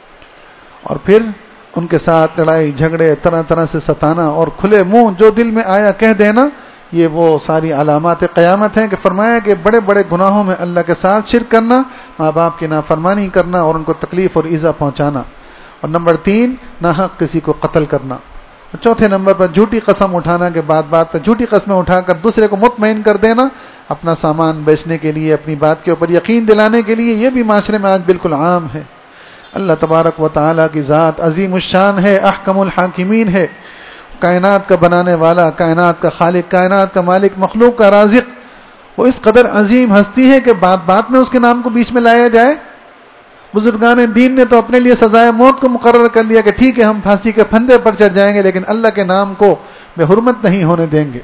اور پھر ان کے ساتھ لڑائی جھگڑے، طرح طرح سے ستانا اور کھلے منہ جو دل میں آیا کہہ دینا، یہ وہ ساری علامات قیامت ہیں کہ فرمایا کہ بڑے بڑے گناہوں میں اللہ کے ساتھ شرک کرنا، ماں باپ کی نافرمانی کرنا اور ان کو تکلیف اور ایذا پہنچانا، اور نمبر تین ناحق کسی کو قتل کرنا، اور چوتھے نمبر پر جھوٹی قسم اٹھانا کہ بات بات پر جھوٹی قسمیں اٹھا کر دوسرے کو مطمئن کر دینا اپنا سامان بیچنے کے لیے، اپنی بات کے اوپر یقین دلانے کے لیے، یہ بھی معاشرے میں آج بالکل عام ہے۔ اللہ تبارک و تعالیٰ کی ذات عظیم الشان ہے، احکم الحاکمین ہے، کائنات کا بنانے والا، کائنات کا خالق، کائنات کا مالک، مخلوق کا رازق، وہ اس قدر عظیم ہستی ہے کہ بات بات میں اس کے نام کو بیچ میں لایا جائے۔ بزرگان دین نے تو اپنے لیے سزائے موت کو مقرر کر لیا کہ ٹھیک ہے ہم پھانسی کے پھندے پر چڑھ جائیں گے لیکن اللہ کے نام کو بے حرمت نہیں ہونے دیں گے۔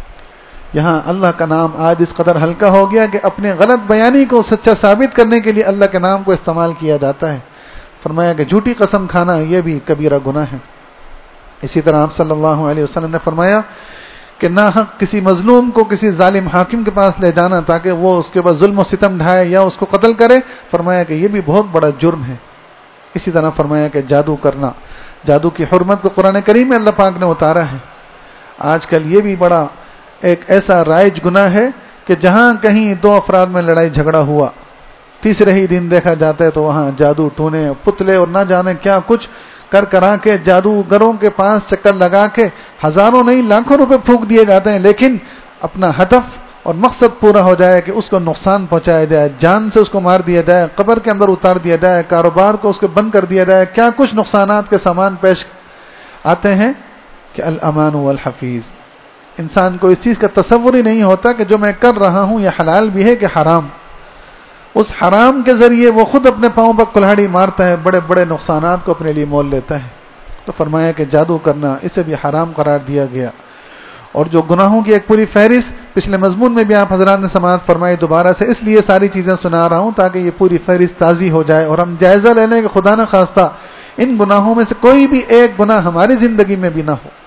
یہاں اللہ کا نام آج اس قدر ہلکا ہو گیا کہ اپنے غلط بیانی کو سچا ثابت کرنے کے لیے اللہ کے نام کو استعمال کیا جاتا ہے۔ فرمایا کہ جھوٹی قسم کھانا یہ بھی کبیرہ گناہ ہے۔ اسی طرح آپ صلی اللہ علیہ وسلم نے فرمایا کہ ناحق کسی مظلوم کو کسی ظالم حاکم کے پاس لے جانا تاکہ وہ اس کے بعد ظلم و ستم ڈھائے یا اس کو قتل کرے، فرمایا کہ یہ بھی بہت بڑا جرم ہے۔ اسی طرح فرمایا کہ جادو کرنا، جادو کی حرمت کو قرآن کریم میں اللہ پاک نے اتارا ہے۔ آج کل یہ بھی بڑا ایک ایسا رائج گناہ ہے کہ جہاں کہیں دو افراد میں لڑائی جھگڑا ہوا، تیسرے ہی دن دیکھا جاتا ہے تو وہاں جادو ٹونے، پتلے اور نہ جانے کیا کچھ کر کرا کے جادوگروں کے پاس چکر لگا کے ہزاروں نہیں لاکھوں روپے پھونک دیے جاتے ہیں، لیکن اپنا ہدف اور مقصد پورا ہو جائے کہ اس کو نقصان پہنچایا جائے، جان سے اس کو مار دیا جائے، قبر کے اندر اتار دیا جائے، کاروبار کو اس کو بند کر دیا جائے، کیا کچھ نقصانات کے سامان پیش آتے ہیں کہ الامان والحفیظ۔ انسان کو اس چیز کا تصور ہی نہیں ہوتا کہ جو میں کر رہا ہوں یہ حلال بھی ہے کہ حرام۔ اس حرام کے ذریعے وہ خود اپنے پاؤں پر کلہاڑی مارتا ہے، بڑے بڑے نقصانات کو اپنے لیے مول لیتا ہے۔ تو فرمایا کہ جادو کرنا اسے بھی حرام قرار دیا گیا۔ اور جو گناہوں کی ایک پوری فہرست پچھلے مضمون میں بھی آپ حضرات نے سماعت فرمائی، دوبارہ سے اس لیے ساری چیزیں سنا رہا ہوں تاکہ یہ پوری فہرست تازی ہو جائے اور ہم جائزہ لے لیں کہ خدا نہ خواستہ ان گناہوں میں سے کوئی بھی ایک گناہ ہماری زندگی میں بھی نہ ہو۔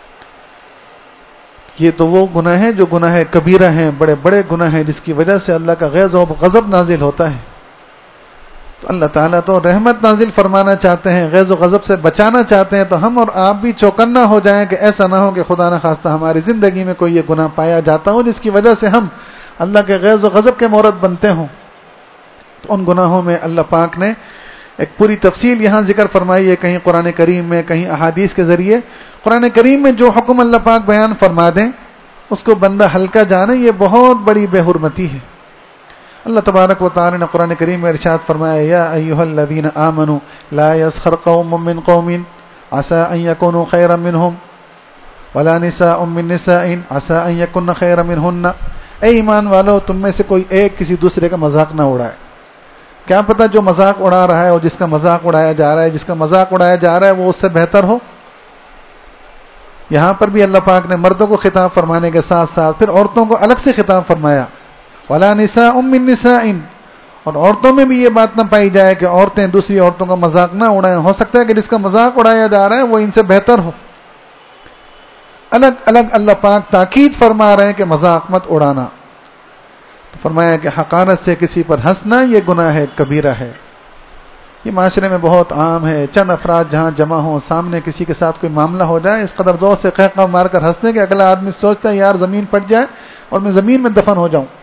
یہ تو وہ گناہ ہیں جو گناہ کبیرہ ہیں، بڑے بڑے گناہ ہیں جس کی وجہ سے اللہ کا غیظ و غضب نازل ہوتا ہے۔ تو اللہ تعالیٰ تو رحمت نازل فرمانا چاہتے ہیں، غیظ و غضب سے بچانا چاہتے ہیں، تو ہم اور آپ بھی چوکنا ہو جائیں کہ ایسا نہ ہو کہ خدا نہ خواستہ ہماری زندگی میں کوئی یہ گناہ پایا جاتا ہو جس کی وجہ سے ہم اللہ کے غیظ و غضب کے مورد بنتے ہوں۔ تو ان گناہوں میں اللہ پاک نے ایک پوری تفصیل یہاں ذکر فرمائی ہے، کہیں قرآن کریم میں، کہیں احادیث کے ذریعے۔ قرآن کریم میں جو حکم اللہ پاک بیان فرما دیں اس کو بندہ ہلکا جانے، یہ بہت بڑی بے حرمتی ہے۔ اللہ تبارک و تعالی نے قرآن کریم میں ارشاد فرمایا، یا ایھا الذین آمنوا لا یسخر قوم من قوم عسى ان يكونوا خيرا منهم ولا نساء من نساء عسى ان يكن خيرا منهن۔ اے ایمان والو، تم میں سے کوئی ایک کسی دوسرے کا مذاق نہ اڑائے۔ کیا پتہ جو مذاق اڑا رہا ہے اور جس کا مذاق اڑایا جا رہا ہے، جس کا مذاق اڑایا جا رہا ہے وہ اس سے بہتر ہو۔ یہاں پر بھی اللہ پاک نے مردوں کو خطاب فرمانے کے ساتھ ساتھ پھر عورتوں کو الگ سے خطاب فرمایا، ولا نساء من نساء، اور عورتوں میں بھی یہ بات نہ پائی جائے کہ عورتیں دوسری عورتوں کا مذاق نہ اڑائیں۔ ہو سکتا ہے کہ جس کا مذاق اڑایا جا رہا ہے وہ ان سے بہتر ہو۔ الگ الگ اللہ پاک تاکید فرما رہے ہیں کہ مذاق مت اڑانا۔ تو فرمایا کہ حقارت سے کسی پر ہنسنا یہ گناہ ہے، کبیرہ ہے۔ یہ معاشرے میں بہت عام ہے، چند افراد جہاں جمع ہوں، سامنے کسی کے ساتھ کوئی معاملہ ہو جائے، اس قدر زور سے قہقہ مار کر ہنستے کہ اگلا آدمی سوچتا ہے یار زمین پھٹ جائے اور میں زمین میں دفن ہو جاؤں۔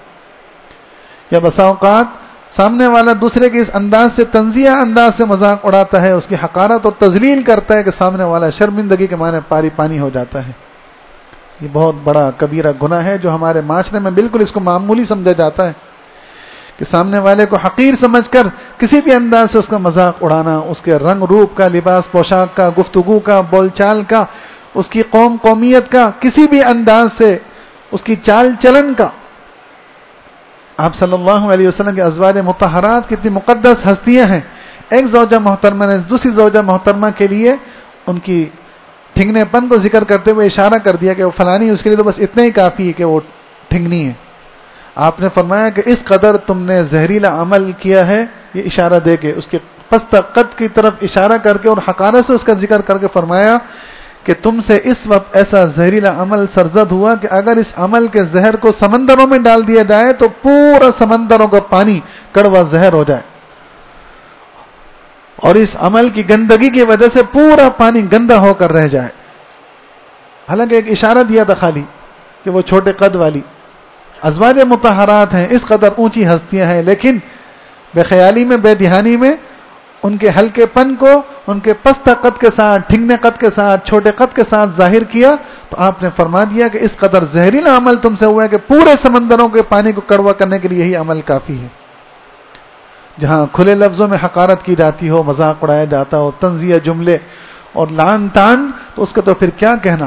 یا بسا اوقات سامنے والا دوسرے کے اس انداز سے تنزیہ انداز سے مذاق اڑاتا ہے، اس کی حقارت اور تذلیل کرتا ہے کہ سامنے والا شرمندگی کے معنی پاری پانی ہو جاتا ہے۔ یہ بہت بڑا کبیرہ گناہ ہے جو ہمارے معاشرے میں بالکل اس کو معمولی سمجھا جاتا ہے کہ سامنے والے کو حقیر سمجھ کر کسی بھی انداز سے اس کا مذاق اڑانا، اس کے رنگ روپ کا، لباس پوشاک کا، گفتگو کا، بول چال کا، اس کی قوم قومیت کا، کسی بھی انداز سے اس کی چال چلن کا۔ آپ صلی اللہ علیہ وسلم کے ازواج مطہرات کتنی مقدس ہستیاں ہیں، ایک زوجہ محترمہ نے دوسری زوجہ محترمہ کے لیے ان کی ٹھنگنے پن کو ذکر کرتے ہوئے اشارہ کر دیا کہ وہ فلانی، اس کے لیے تو بس اتنا ہی کافی ہے کہ وہ ٹھنگنی ہے۔ آپ نے فرمایا کہ اس قدر تم نے زہریلا عمل کیا ہے، یہ اشارہ دے کے اس کے پست قد کی طرف اشارہ کر کے اور حقارت سے اس کا ذکر کر کے فرمایا کہ تم سے اس وقت ایسا زہریلا عمل سرزد ہوا کہ اگر اس عمل کے زہر کو سمندروں میں ڈال دیا جائے تو پورا سمندروں کا پانی کڑوا زہر ہو جائے، اور اس عمل کی گندگی کی وجہ سے پورا پانی گندا ہو کر رہ جائے۔ حالانکہ ایک اشارہ دیا تھا خالی کہ وہ چھوٹے قد والی ازواج مطہرات ہیں، اس قدر اونچی ہستیاں ہیں، لیکن بے خیالی میں، بے دھیانی میں ان کے ہلکے پن کو ان کے پست قد کے ساتھ، ٹھنگنے قد کے ساتھ، چھوٹے قد کے ساتھ ظاہر کیا، تو آپ نے فرما دیا کہ اس قدر زہریلا عمل تم سے ہوا ہے کہ پورے سمندروں کے پانی کو کڑوا کرنے کے لیے یہی عمل کافی ہے۔ جہاں کھلے لفظوں میں حقارت کی جاتی ہو، مذاق اڑایا جاتا ہو، طنزیہ جملے اور لعن طعن، تو اس کا تو پھر کیا کہنا۔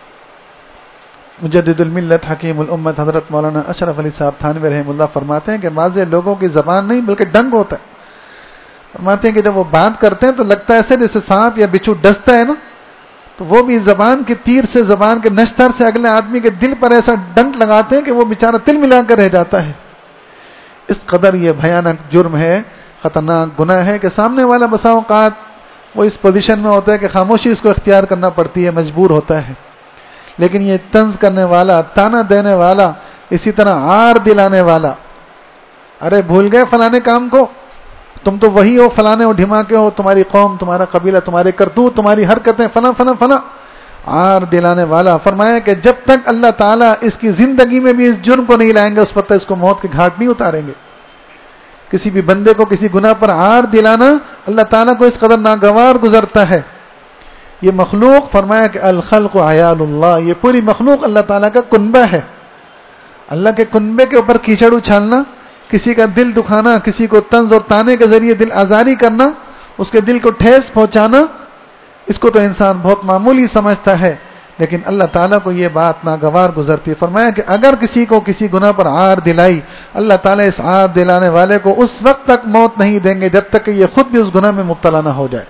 مجدد الملت حکیم الامت حضرت مولانا اشرف علی صاحب تھانوی رحمہ اللہ فرماتے ہیں کہ بعض لوگوں کی زبان نہیں بلکہ ڈنگ ہوتا ہے۔ فرماتے ہیں کہ جب وہ بات کرتے ہیں تو لگتا ہے ایسے جیسے سانپ یا بچھو ڈستا ہے نا، تو وہ بھی زبان کے تیر سے، زبان کے نشتر سے اگلے آدمی کے دل پر ایسا ڈنک لگاتے ہیں کہ وہ بیچارہ تل ملا کر رہ جاتا ہے۔ اس قدر یہ بھیانک جرم ہے، خطرناک گناہ ہے کہ سامنے والا بسا اوقات وہ اس پوزیشن میں ہوتا ہے کہ خاموشی اس کو اختیار کرنا پڑتی ہے، مجبور ہوتا ہے، لیکن یہ طنز کرنے والا، تانا دینے والا، اسی طرح عار دلانے والا، ارے بھول گئے فلانے کام کو، تم تو وہی ہو، فلانے ہو، ڈھماکے ہو، تمہاری قوم، تمہارا قبیلہ، تمہارے کرتوت، تمہاری حرکتیں فلاں فلاں فلاں، عار دلانے والا۔ فرمایا کہ جب تک اللہ تعالیٰ اس کی زندگی میں بھی اس جرم کو نہیں لائیں گے، اس وقت اس کو موت کے گھاٹ نہیں اتاریں گے۔ کسی بھی بندے کو کسی گناہ پر عار دلانا اللہ تعالیٰ کو اس قدر ناگوار گزرتا ہے۔ یہ مخلوق، فرمایا کہ الخلق عیال اللہ، یہ پوری مخلوق اللہ تعالیٰ کا کنبہ ہے۔ اللہ کے کنبے کے اوپر کیچڑ اچھالنا، کسی کا دل دکھانا، کسی کو طنز اور تانے کے ذریعے دل آزاری کرنا، اس کے دل کو ٹھیس پہنچانا، اس کو تو انسان بہت معمولی سمجھتا ہے، لیکن اللہ تعالیٰ کو یہ بات ناگوار گزرتی ہے۔ فرمایا کہ اگر کسی کو کسی گناہ پر عار دلائی، اللہ تعالیٰ اس عار دلانے والے کو اس وقت تک موت نہیں دیں گے جب تک کہ یہ خود بھی اس گناہ میں مبتلا نہ ہو جائے۔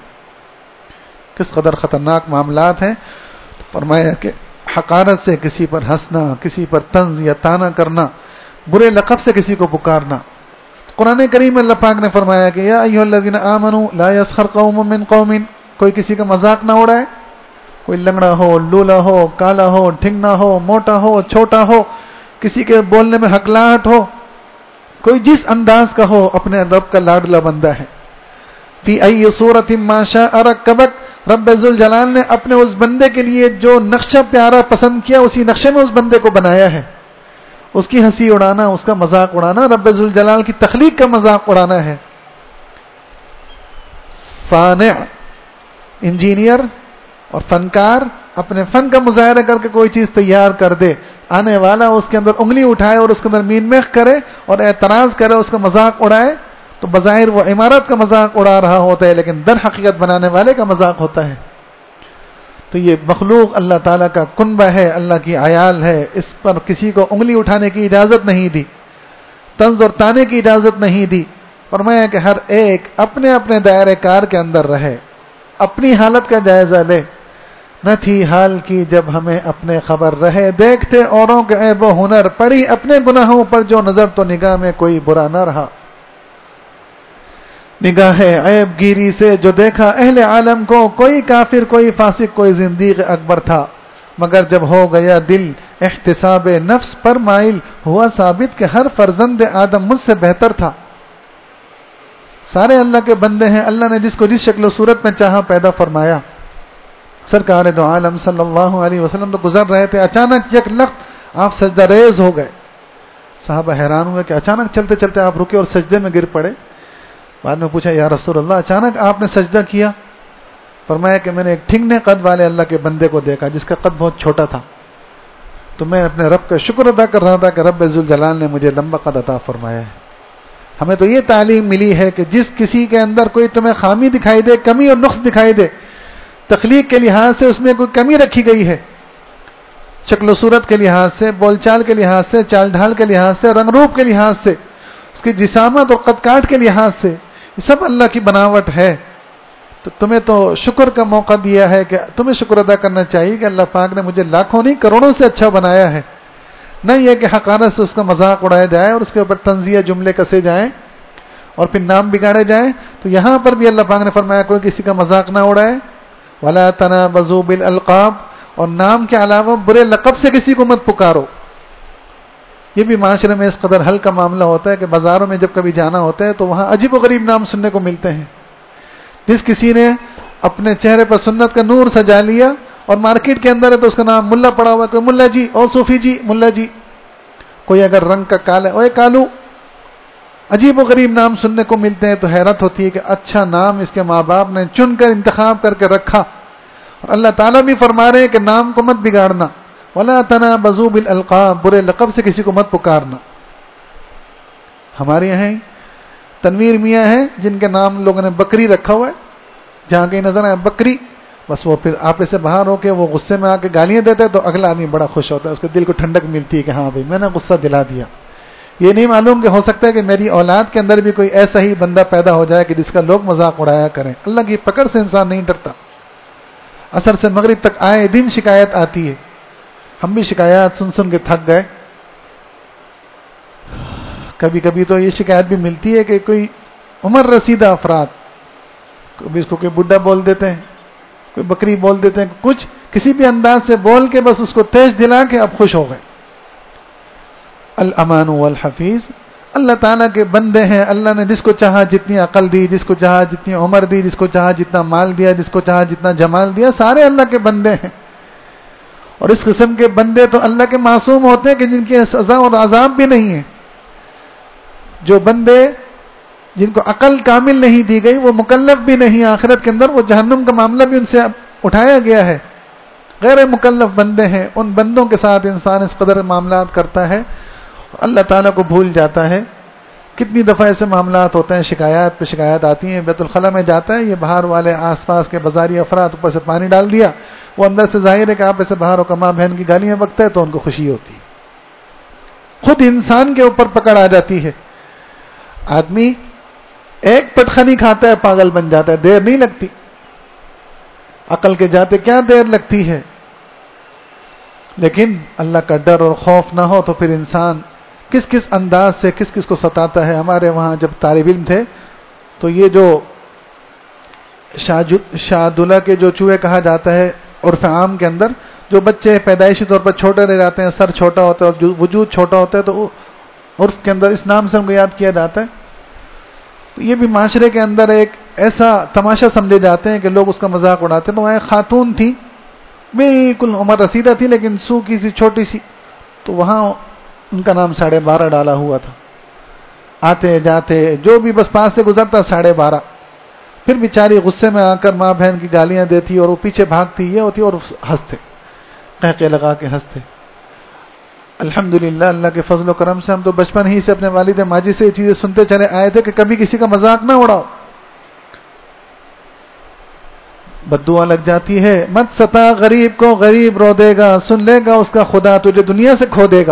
کس قدر خطرناک معاملات ہیں۔ فرمایا کہ حقارت سے کسی پر ہنسنا، کسی پر طنز یا طعنہ کرنا، برے لقب سے کسی کو پکارنا۔ قرآن کریم میں اللہ پاک نے فرمایا کہ یا ایھا الذین آمنوا لا یسخر قوم من قوم، کوئی کسی کا مذاق نہ اڑائے، کوئی لنگڑا ہو، لولا ہو، کالا ہو، ٹھنگنا ہو، موٹا ہو، چھوٹا ہو، کسی کے بولنے میں ہکلاہٹ ہو، کوئی جس انداز کا ہو، اپنے رب کا لاڈلا بندہ ہے۔ فی ای صورت ما شاء رکبک، رب ذوالجلال نے اپنے اس بندے کے لیے جو نقشہ پیارا پسند کیا، اسی نقشے میں اس بندے کو بنایا ہے۔ اس کی ہنسی اڑانا، اس کا مذاق اڑانا رب ذوالجلال کی تخلیق کا مذاق اڑانا ہے۔ صانع انجینئر اور فنکار اپنے فن کا مظاہرہ کر کے کوئی چیز تیار کر دے، آنے والا اس کے اندر انگلی اٹھائے اور اس کے اندر مین میخ کرے اور اعتراض کرے، اس کا مذاق اڑائے، تو بظاہر وہ عمارت کا مذاق اڑا رہا ہوتا ہے، لیکن در حقیقت بنانے والے کا مذاق ہوتا ہے۔ تو یہ مخلوق اللہ تعالیٰ کا کنبہ ہے، اللہ کی عیال ہے، اس پر کسی کو انگلی اٹھانے کی اجازت نہیں دی، طنز اور طعنے کی اجازت نہیں دی۔ فرمایا کہ ہر ایک اپنے اپنے دائرۂ کار کے اندر رہے، اپنی حالت کا جائزہ لے۔ نہ تھی حال کی جب ہمیں اپنے خبر رہے، دیکھتے اوروں کے عیب و ہنر، پڑی اپنے گناہوں پر جو نظر تو نگاہ میں کوئی برا نہ رہا۔ نگاہ عیب گیری سے جو دیکھا اہل عالم کو، کوئی کافر کوئی فاسق کوئی زندیق اکبر تھا، مگر جب ہو گیا دل احتساب نفس پر مائل، ہوا ثابت کہ ہر فرزند آدم مجھ سے بہتر تھا۔ سارے اللہ کے بندے ہیں، اللہ نے جس کو جس شکل و صورت میں چاہا پیدا فرمایا۔ سرکار دو عالم صلی اللہ علیہ وسلم تو گزر رہے تھے، اچانک یک لخت آپ سجدہ ریز ہو گئے۔ صحابہ حیران ہوئے کہ اچانک چلتے چلتے آپ رکے اور سجدے میں گر پڑے۔ بعد میں پوچھا یا رسول اللہ اچانک آپ نے سجدہ کیا؟ فرمایا کہ میں نے ایک ٹھنگنے قد والے اللہ کے بندے کو دیکھا جس کا قد بہت چھوٹا تھا، تو میں اپنے رب کا شکر ادا کر رہا تھا کہ رب ذوالجلال نے مجھے لمبا قد عطا فرمایا ہے۔ ہمیں تو یہ تعلیم ملی ہے کہ جس کسی کے اندر کوئی تمہیں خامی دکھائی دے، کمی اور نقص دکھائی دے، تخلیق کے لحاظ سے اس میں کوئی کمی رکھی گئی ہے، شکل و صورت کے لحاظ سے، بول چال کے لحاظ سے، چال ڈھال کے لحاظ سے، رنگ روپ کے لحاظ سے، اس کی جسامت اور قد کاٹ کے لحاظ سے، یہ سب اللہ کی بناوٹ ہے۔ تو تمہیں تو شکر کا موقع دیا ہے کہ تمہیں شکر ادا کرنا چاہیے کہ اللہ پاک نے مجھے لاکھوں نہیں کروڑوں سے اچھا بنایا ہے، نہ یہ کہ حقارت سے اس کا مذاق اڑایا جائے اور اس کے اوپر طنزیہ جملے کسے جائیں اور پھر نام بگاڑے جائیں۔ تو یہاں پر بھی اللہ پاک نے فرمایا کوئی کسی کا مذاق نہ اڑائے، وَلَا تَنَابَزُوا بِالْأَلْقَابِ، اور نام کے علاوہ برے لقب سے کسی کو مت پکارو۔ یہ بھی معاشرے میں اس قدر حل کا معاملہ ہوتا ہے کہ بازاروں میں جب کبھی جانا ہوتا ہے تو وہاں عجیب و غریب نام سننے کو ملتے ہیں۔ جس کسی نے اپنے چہرے پر سنت کا نور سجا لیا اور مارکیٹ کے اندر ہے تو اس کا نام ملا پڑا ہوا ہے، کوئی ملا جی، او صوفی جی، ملا جی۔ کوئی اگر رنگ کا کالا، اوے کالو، عجیب و غریب نام سننے کو ملتے ہیں تو حیرت ہوتی ہے کہ اچھا نام اس کے ماں باپ نے چن کر انتخاب کر کے رکھا، اور اللہ تعالیٰ بھی فرما رہے ہیں کہ نام کو مت بگاڑنا، وَلَا تَنَابَزُوا بِالْأَلْقَابِ، برے لقب سے کسی کو مت پکارنا۔ ہمارے یہاں تنویر میاں ہیں جن کے نام لوگوں نے بکری رکھا ہوا ہے، جہاں کہیں نظر آئے بکری، بس وہ پھر آپے سے باہر ہو کے وہ غصے میں آ کے گالیاں دیتے ہیں تو اگلا آدمی بڑا خوش ہوتا ہے، اس کے دل کو ٹھنڈک ملتی ہے کہ ہاں بھائی میں نے غصہ دلا دیا۔ یہ نہیں معلوم کہ ہو سکتا ہے کہ میری اولاد کے اندر بھی کوئی ایسا ہی بندہ پیدا ہو جائے کہ جس کا لوگ مذاق اڑایا کریں۔ اللہ کی پکڑ سے انسان نہیں ڈرتا۔ عصر سے مغرب تک آئے دن شکایت آتی ہے، ہم بھی شکایات سن سن کے تھک گئے۔ کبھی کبھی تو یہ شکایت بھی ملتی ہے کہ کوئی عمر رسیدہ افراد، کبھی اس کو کوئی بڈھا بول دیتے ہیں، کوئی بکری بول دیتے ہیں، کچھ کسی بھی انداز سے بول کے بس اس کو تیز دلا کے اب خوش ہو گئے۔ الامان والحفیظ، اللہ تعالیٰ کے بندے ہیں، اللہ نے جس کو چاہا جتنی عقل دی، جس کو چاہا جتنی عمر دی، جس کو چاہا جتنا مال دیا، جس کو چاہا جتنا جمال دیا، سارے اللہ کے بندے ہیں۔ اور اس قسم کے بندے تو اللہ کے معصوم ہوتے ہیں کہ جن کی سزا اور عذاب بھی نہیں ہے۔ جو بندے جن کو عقل کامل نہیں دی گئی وہ مکلف بھی نہیں، آخرت کے اندر وہ جہنم کا معاملہ بھی ان سے اٹھایا گیا ہے، غیر مکلف بندے ہیں۔ ان بندوں کے ساتھ انسان اس قدر معاملات کرتا ہے، اللہ تعالیٰ کو بھول جاتا ہے۔ کتنی دفعہ ایسے معاملات ہوتے ہیں، شکایات پہ شکایات آتی ہیں، بیت الخلاء میں جاتا ہے، یہ باہر والے آس پاس کے بازاری افراد اوپر سے پانی ڈال دیا، وہ اندر سے ظاہر ہے کہ آپ ایسے باہر ہو کر ماں بہن کی گالیاں بکتا ہے تو ان کو خوشی ہوتی ہے۔ خود انسان کے اوپر پکڑ آ جاتی ہے، آدمی ایک پٹخنی کھاتا ہے پاگل بن جاتا ہے، دیر نہیں لگتی، عقل کے جاتے کیا دیر لگتی ہے۔ لیکن اللہ کا ڈر اور خوف نہ ہو تو پھر انسان کس کس انداز سے کس کس کو ستاتا ہے۔ ہمارے وہاں جب طالب علم تھے تو یہ جو شاہدولہ کے جو چوہے کہا جاتا ہے عرف عام کے اندر، جو بچے پیدائشی طور پر چھوٹے رہ جاتے ہیں، سر چھوٹا ہوتا ہے اور وجود چھوٹا ہوتا ہے، تو عرف کے اندر اس نام سے ان کو یاد کیا جاتا ہے۔ تو یہ بھی معاشرے کے اندر ایک ایسا تماشا سمجھے جاتے ہیں کہ لوگ اس کا مذاق اڑاتے ہیں۔ تو وہاں ایک خاتون تھی، بالکل عمر رسیدہ تھی لیکن سو کی سی چھوٹی سی، تو وہاں ان کا نام ساڑھے بارہ ڈالا ہوا تھا۔ آتے جاتے جو بھی بس پاس سے گزرتا ساڑھے بارہ، پھر بیچاری غصے میں آ کر ماں بہن کی گالیاں دیتی اور وہ پیچھے بھاگتی، یہ ہوتی اور ہنستے، قہقہے لگا کے ہنستے۔ الحمدللہ اللہ کے فضل و کرم سے ہم تو بچپن ہی سے اپنے والد ماجد سے یہ چیزیں سنتے چلے آئے تھے کہ کبھی کسی کا مذاق نہ اڑاؤ، بد دعا لگ جاتی ہے۔ مت ستا غریب کو، غریب رو دے گا، سن لے گا اس کا خدا، تجھے دنیا سے کھو دے گا۔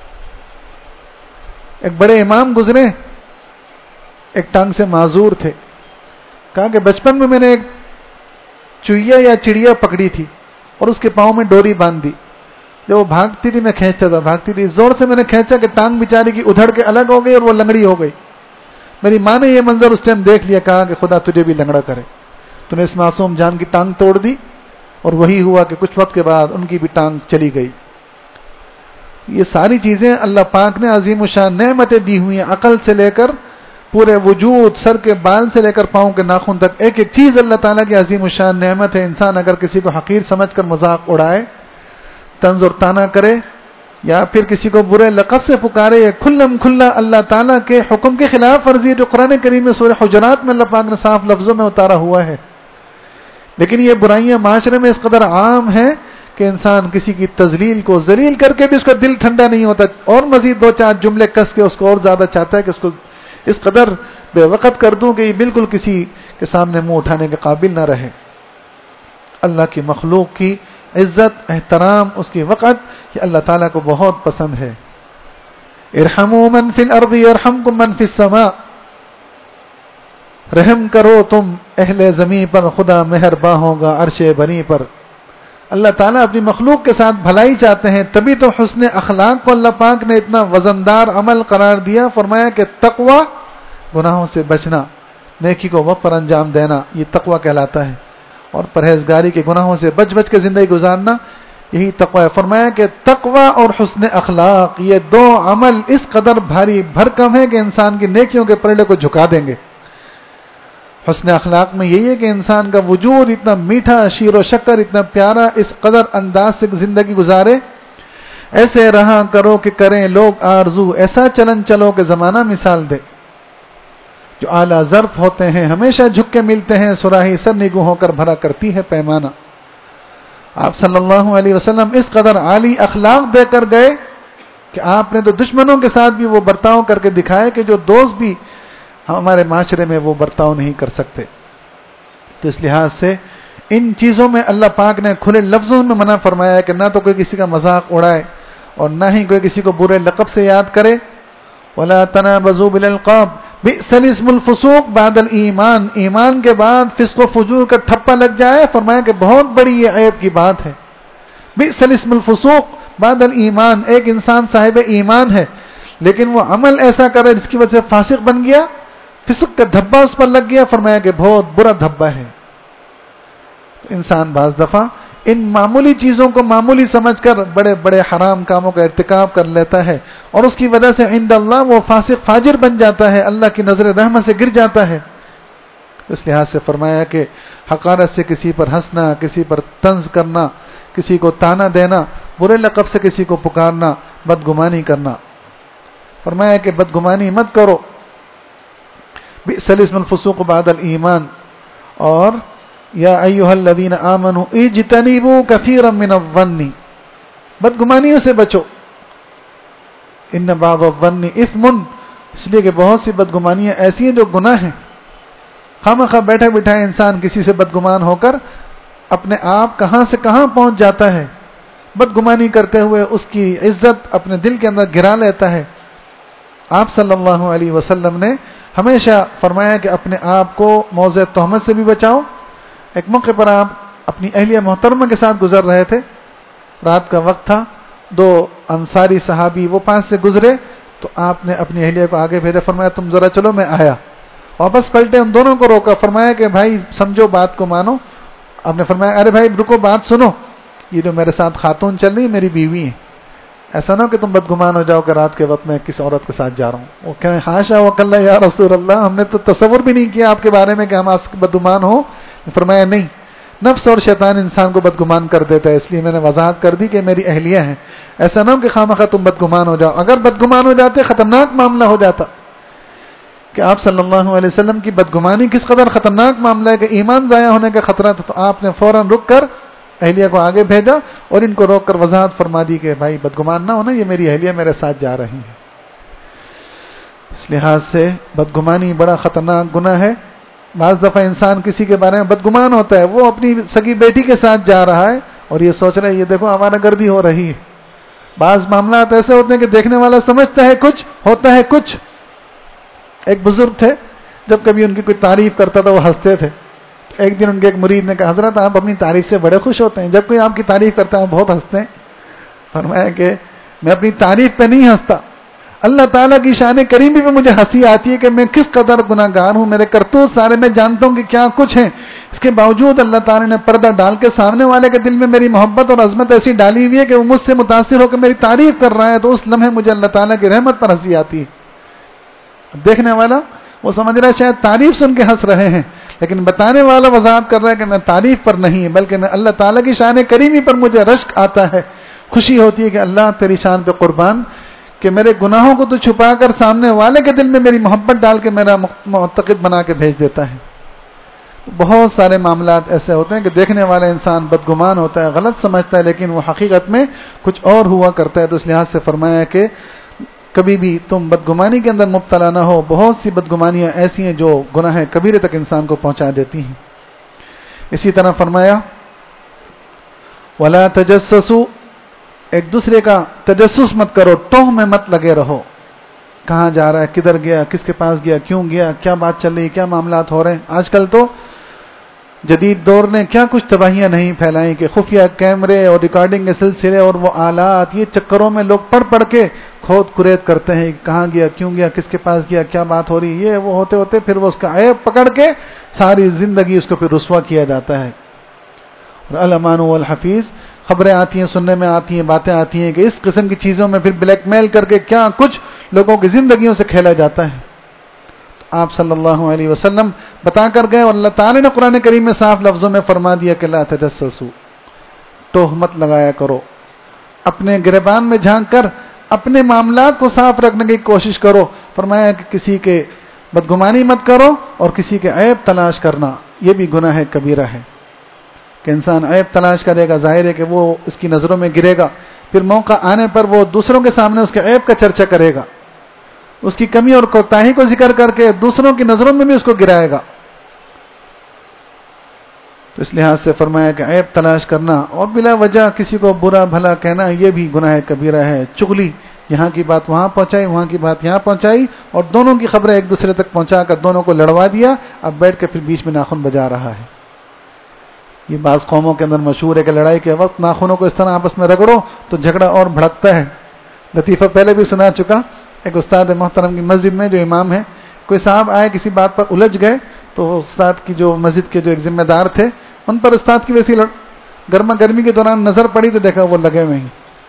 ایک بڑے امام گزرے، ایک ٹانگ سے معذور تھے، کہا کہ بچپن میں میں نے ایک چوہیا یا چڑیا پکڑی تھی اور اس کے پاؤں میں ڈوری باندھ دی، جب وہ بھاگتی تھی میں کھینچتا تھا، بھاگتی تھی، زور سے میں نے کھینچا کہ ٹانگ بیچاری کی ادھڑ کے الگ ہو گئی اور وہ لنگڑی ہو گئی۔ میری ماں نے یہ منظر اس ٹائم دیکھ لیا، کہا کہ خدا تجھے بھی لنگڑا کرے، تو نے اس معصوم جان کی ٹانگ توڑ دی۔ اور وہی ہوا کہ کچھ وقت کے بعد ان کی بھی ٹانگ چلی گئی۔ یہ ساری چیزیں اللہ پاک نے عظیم الشان نعمتیں دی ہوئی ہیں، عقل سے لے کر پورے وجود، سر کے بال سے لے کر پاؤں کے ناخن تک، ایک ایک چیز اللہ تعالیٰ کی عظیم الشان نعمت ہے۔ انسان اگر کسی کو حقیر سمجھ کر مذاق اڑائے، طنز اور طعنہ کرے، یا پھر کسی کو برے لقب سے پکارے، یا کھلم کھلا اللہ تعالیٰ کے حکم کے خلاف ورزی ہے جو قرآن کریم میں سورہ حجرات میں اللہ پاک نے صاف لفظوں میں اتارا ہوا ہے۔ لیکن یہ برائیاں معاشرے میں اس قدر عام ہیں کہ انسان کسی کی تذلیل کو ذلیل کر کے بھی اس کا دل ٹھنڈا نہیں ہوتا، اور مزید دو چار جملے کس کے اس کو اور زیادہ چاہتا ہے کہ اس کو اس قدر بے وقت کر دوں کہ یہ بالکل کسی کے سامنے منہ اٹھانے کے قابل نہ رہے۔ اللہ کی مخلوق کی عزت، احترام، اس کی وقت، یہ اللہ تعالیٰ کو بہت پسند ہے۔ ارحموا من فی الارض یرحمکم من فی السماء، رحم کرو تم اہل زمین پر، خدا مہرباں ہوگا عرش بنی پر۔ اللہ تعالیٰ اپنی مخلوق کے ساتھ بھلائی چاہتے ہیں، تبھی تو حسن اخلاق کو اللہ پاک نے اتنا وزندار عمل قرار دیا، فرمایا کہ تقوی گناہوں سے بچنا، نیکی کو وقت پر انجام دینا، یہ تقوی کہلاتا ہے، اور پرہیزگاری کے گناہوں سے بچ بچ کے زندگی گزارنا، یہی تقوی ہے۔ فرمایا کہ تقوی اور حسن اخلاق یہ دو عمل اس قدر بھاری بھرکم ہے کہ انسان کی نیکیوں کے پلڑے کو جھکا دیں گے۔ حسن اخلاق میں یہی ہے کہ انسان کا وجود اتنا میٹھا، شیر و شکر اتنا پیارا، اس قدر انداز سے زندگی گزارے، ایسے رہا کرو کہ کریں لوگ آرزو، ایسا چلن چلو کہ زمانہ مثال دے۔ جو اعلیٰ ظرف ہوتے ہیں ہمیشہ جھک کے ملتے ہیں، صراحی سر نگو ہو کر بھرا کرتی ہے پیمانہ۔ آپ صلی اللہ علیہ وسلم اس قدر عالی اخلاق دے کر گئے کہ آپ نے تو دشمنوں کے ساتھ بھی وہ برتاؤ کر کے دکھائے کہ جو دوست بھی ہمارے معاشرے میں وہ برتاؤ نہیں کر سکتے۔ تو اس لحاظ سے ان چیزوں میں اللہ پاک نے کھلے لفظوں میں منع فرمایا ہے کہ نہ تو کوئی کسی کا مذاق اڑائے اور نہ ہی کوئی کسی کو برے لقب سے یاد کرے۔ وَلَا تَنَابَزُوا بِالْأَلْقَابِ بِئْسَ الِاسْمُ الْفُسُوقُ بَعْدَ الْإِيمَانِ، ایمان کے بعد فسق و فجور کا ٹھپا لگ جائے، فرمایا کہ بہت بڑی یہ عیب کی بات ہے۔ بِئْسَ الِاسْمُ الْفُسُوقُ بَعْدَ الْإِيمَانِ، ایک انسان صاحب ایمان ہے لیکن وہ عمل ایسا کرے جس کی وجہ سے فاسق بن گیا، فسق کا دھبا اس پر لگ گیا، فرمایا کہ بہت برا دھبا ہے۔ انسان بعض دفعہ ان معمولی چیزوں کو معمولی سمجھ کر بڑے بڑے حرام کاموں کا ارتکاب کر لیتا ہے، اور اس کی وجہ سے عند اللہ وہ فاسق فاجر بن جاتا ہے، اللہ کی نظر رحمت سے گر جاتا ہے۔ اس لحاظ سے فرمایا کہ حقارت سے کسی پر ہنسنا، کسی پر طنز کرنا، کسی کو طعنہ دینا، برے لقب سے کسی کو پکارنا، بدگمانی کرنا، فرمایا کہ بدگمانی مت کرو۔ بئس الاسم الفسوق بعد الایمان، اور یا ایھا الذین آمنوا اجتنبوا کثیرا من الظن، بدگمانیوں سے بچو۔ ان بعض الظن اثم، اس لیے کہ بہت سی بدگمانیاں ایسی ہیں جو گناہ ہیں۔ خامخواہ بیٹھے بٹھائے انسان کسی سے بدگمان ہو کر اپنے آپ کہاں سے کہاں پہنچ جاتا ہے، بدگمانی کرتے ہوئے اس کی عزت اپنے دل کے اندر گرا لیتا ہے۔ آپ صلی اللہ علیہ وسلم نے ہمیشہ فرمایا کہ اپنے آپ کو موضع تہمت سے بھی بچاؤ۔ ایک موقع پر آپ اپنی اہلیہ محترمہ کے ساتھ گزر رہے تھے، رات کا وقت تھا، دو انصاری صحابی وہ پاس سے گزرے تو آپ نے اپنی اہلیہ کو آگے بھیجا، فرمایا تم ذرا چلو میں آیا۔ واپس پلٹے، ان دونوں کو روکا، فرمایا کہ بھائی سمجھو بات کو مانو۔ آپ نے فرمایا ارے بھائی رکو بات سنو، یہ جو میرے ساتھ خاتون چل رہی میری بیوی ہے، ایسا نہ کہ تم بدگمان ہو جاؤ کہ رات کے وقت میں کس عورت کے ساتھ جا رہا ہوں۔ وہ کہہ رہے ہیں حاشا وکلا یا رسول اللہ، ہم نے تو تصور بھی نہیں کیا آپ کے بارے میں کہ ہم آپ بدگمان ہوں۔ فرمایا نہیں، نفس اور شیطان انسان کو بدگمان کر دیتا ہے، اس لیے میں نے وضاحت کر دی کہ میری اہلیہ ہیں، ایسا نہ ہو کہ خامخواہ تم بدگمان ہو جاؤ، اگر بدگمان ہو جاتے خطرناک معاملہ ہو جاتا۔ کہ آپ صلی اللہ علیہ وسلم کی بدگمانی کس قدر خطرناک معاملہ ہے کہ ایمان ضائع ہونے کا خطرہ تھا، تو آپ نے فوراً رک کر اہلیہ کو آگے بھیجا اور ان کو روک کر وضاحت فرما دی کہ بھائی بدگمان نہ ہونا، یہ میری اہلیہ میرے ساتھ جا رہی ہے۔ اس لحاظ سے بدگمانی بڑا خطرناک گناہ ہے۔ بعض دفعہ انسان کسی کے بارے میں بدگمان ہوتا ہے، وہ اپنی سگی بیٹی کے ساتھ جا رہا ہے اور یہ سوچ رہا ہے یہ دیکھو آوارہ گردی ہو رہی ہے۔ بعض معاملات ایسے ہوتے ہیں کہ دیکھنے والا سمجھتا ہے کچھ، ہوتا ہے کچھ۔ ایک بزرگ تھے، جب کبھی ان کی کوئی تعریف کرتا تھا وہ ہنستے تھے۔ ایک دن ان کے ایک مرید نے کہا حضرت آپ اپنی تعریف سے بڑے خوش ہوتے ہیں، جب کوئی آپ کی تعریف کرتا ہے بہت ہنستے ہیں۔ فرمایا کہ میں اپنی تعریف پہ نہیں ہنستا، اللہ تعالیٰ کی شان کریمی پہ مجھے ہنسی آتی ہے کہ میں کس قدر گناہ گار ہوں، میرے کرتوت سارے میں جانتا ہوں کہ کیا کچھ ہیں، اس کے باوجود اللہ تعالیٰ نے پردہ ڈال کے سامنے والے کے دل میں میری محبت اور عظمت ایسی ڈالی ہوئی ہے کہ وہ مجھ سے متاثر ہو کے میری تعریف کر رہا ہے، تو اس لمحے مجھے اللہ تعالیٰ کی رحمت پر ہنسی آتی ہے۔ دیکھنے والا وہ سمجھ رہا ہے شاید تعریف سن کے ہنس رہے ہیں، لیکن بتانے والا وضاحت کر رہا ہے کہ میں تعریف پر نہیں بلکہ میں اللہ تعالیٰ کی شان کریمی پر مجھے رشک آتا ہے، خوشی ہوتی ہے کہ اللہ تیری شان پہ قربان کہ میرے گناہوں کو تو چھپا کر سامنے والے کے دل میں میری محبت ڈال کے میرا معتقد بنا کے بھیج دیتا ہے۔ بہت سارے معاملات ایسے ہوتے ہیں کہ دیکھنے والا انسان بدگمان ہوتا ہے، غلط سمجھتا ہے، لیکن وہ حقیقت میں کچھ اور ہوا کرتا ہے۔ تو اس لحاظ سے فرمایا کہ کبھی بھی تم بدگمانی کے اندر مبتلا نہ ہو، بہت سی بدگمانیاں ایسی ہیں جو گناہ کبیرے تک انسان کو پہنچا دیتی ہیں۔ اسی طرح فرمایا وَلَا تَجَسَّسُوا، ایک دوسرے کا تجسس مت کرو، توہ میں مت لگے رہو، کہاں جا رہا ہے، کدھر گیا، کس کے پاس گیا، کیوں گیا، کیا بات چل رہی ہے، کیا معاملات ہو رہے ہیں۔ آج کل تو جدید دور نے کیا کچھ تباہیاں نہیں پھیلائیں کہ خفیہ کیمرے اور ریکارڈنگ کے سلسلے اور وہ آلات، یہ چکروں میں لوگ پڑھ پڑھ کے کھود کرید کرتے ہیں، کہاں گیا، کیوں گیا، کس کے پاس گیا، کیا بات ہو رہی ہے، یہ وہ ہوتے ہوتے پھر وہ اس کا عیب پکڑ کے ساری زندگی اس کو پھر رسوا کیا جاتا ہے۔ اور الامان والحفیظ، خبریں آتی ہیں، سننے میں آتی ہیں، باتیں آتی ہیں کہ اس قسم کی چیزوں میں پھر بلیک میل کر کے کیا کچھ لوگوں کی زندگیوں سے کھیلا جاتا ہے۔ آپ صلی اللہ علیہ وسلم بتا کر گئے اور اللہ تعالی نے قرآن کریم میں صاف لفظوں میں فرما دیا کہ لا تجسسوا، تہمت لگایا کرو، اپنے گریبان میں جھانک کر اپنے معاملات کو صاف رکھنے کی کوشش کرو۔ فرمایا کہ کسی کے بدگمانی مت کرو اور کسی کے عیب تلاش کرنا یہ بھی گناہ کبیرہ ہے کہ انسان عیب تلاش کرے گا، ظاہر ہے کہ وہ اس کی نظروں میں گرے گا، پھر موقع آنے پر وہ دوسروں کے سامنے اس کے عیب کا چرچا کرے گا، اس کی کمی اور کوتاہی کو ذکر کر کے دوسروں کی نظروں میں بھی اس کو گرائے گا۔ تو اس لحاظ سے فرمایا کہ عیب تلاش کرنا اور بلا وجہ کسی کو برا بھلا کہنا یہ بھی گناہ کبیرہ ہے۔ چغلی، یہاں کی بات وہاں پہنچائی، وہاں کی بات یہاں پہنچائی اور دونوں کی خبریں ایک دوسرے تک پہنچا کر دونوں کو لڑوا دیا، اب بیٹھ کے پھر بیچ میں ناخن بجا رہا ہے۔ یہ بعض قوموں کے اندر مشہور ہے کہ لڑائی کے وقت ناخنوں کو اس طرح آپس میں رگڑو تو جھگڑا اور بھڑکتا ہے۔ لطیفہ پہلے بھی سنا چکا، ایک استاد محترم کی مسجد میں جو امام ہے، کوئی صاحب آئے کسی بات پر الجھ گئے تو استاد کی جو مسجد کے جو ایک ذمہ دار تھے ان پر استاد کی ویسی گرما گرمی کے دوران نظر پڑی تو دیکھا وہ لگے ہوئے ہیں،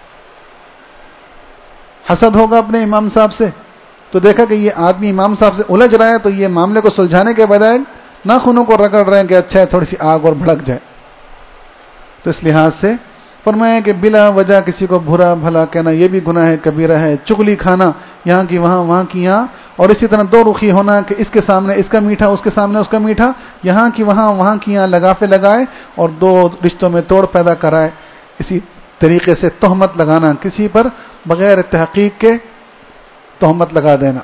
حسد ہوگا اپنے امام صاحب سے، تو دیکھا کہ یہ آدمی امام صاحب سے الجھ رہا ہے تو یہ معاملے کو سلجھانے کے بجائے ناخنوں کو رگڑ رہے ہیں کہ اچھا ہے تھوڑی سی آگ اور بھڑک جائے۔ تو اس لحاظ سے فرمایا کہ بلا وجہ کسی کو برا بھلا کہنا یہ بھی گناہ کبیرہ ہے۔ چغلی کھانا، یہاں کی وہاں، وہاں کی یہاں، اور اسی طرح دو رخی ہونا کہ اس کے سامنے اس کا میٹھا، اس کے سامنے اس کا میٹھا، یہاں کی وہاں، وہاں کی یہاں لگافے لگائے اور دو رشتوں میں توڑ پیدا کرائے۔ اسی طریقے سے تہمت لگانا، کسی پر بغیر تحقیق کے تہمت لگا دینا،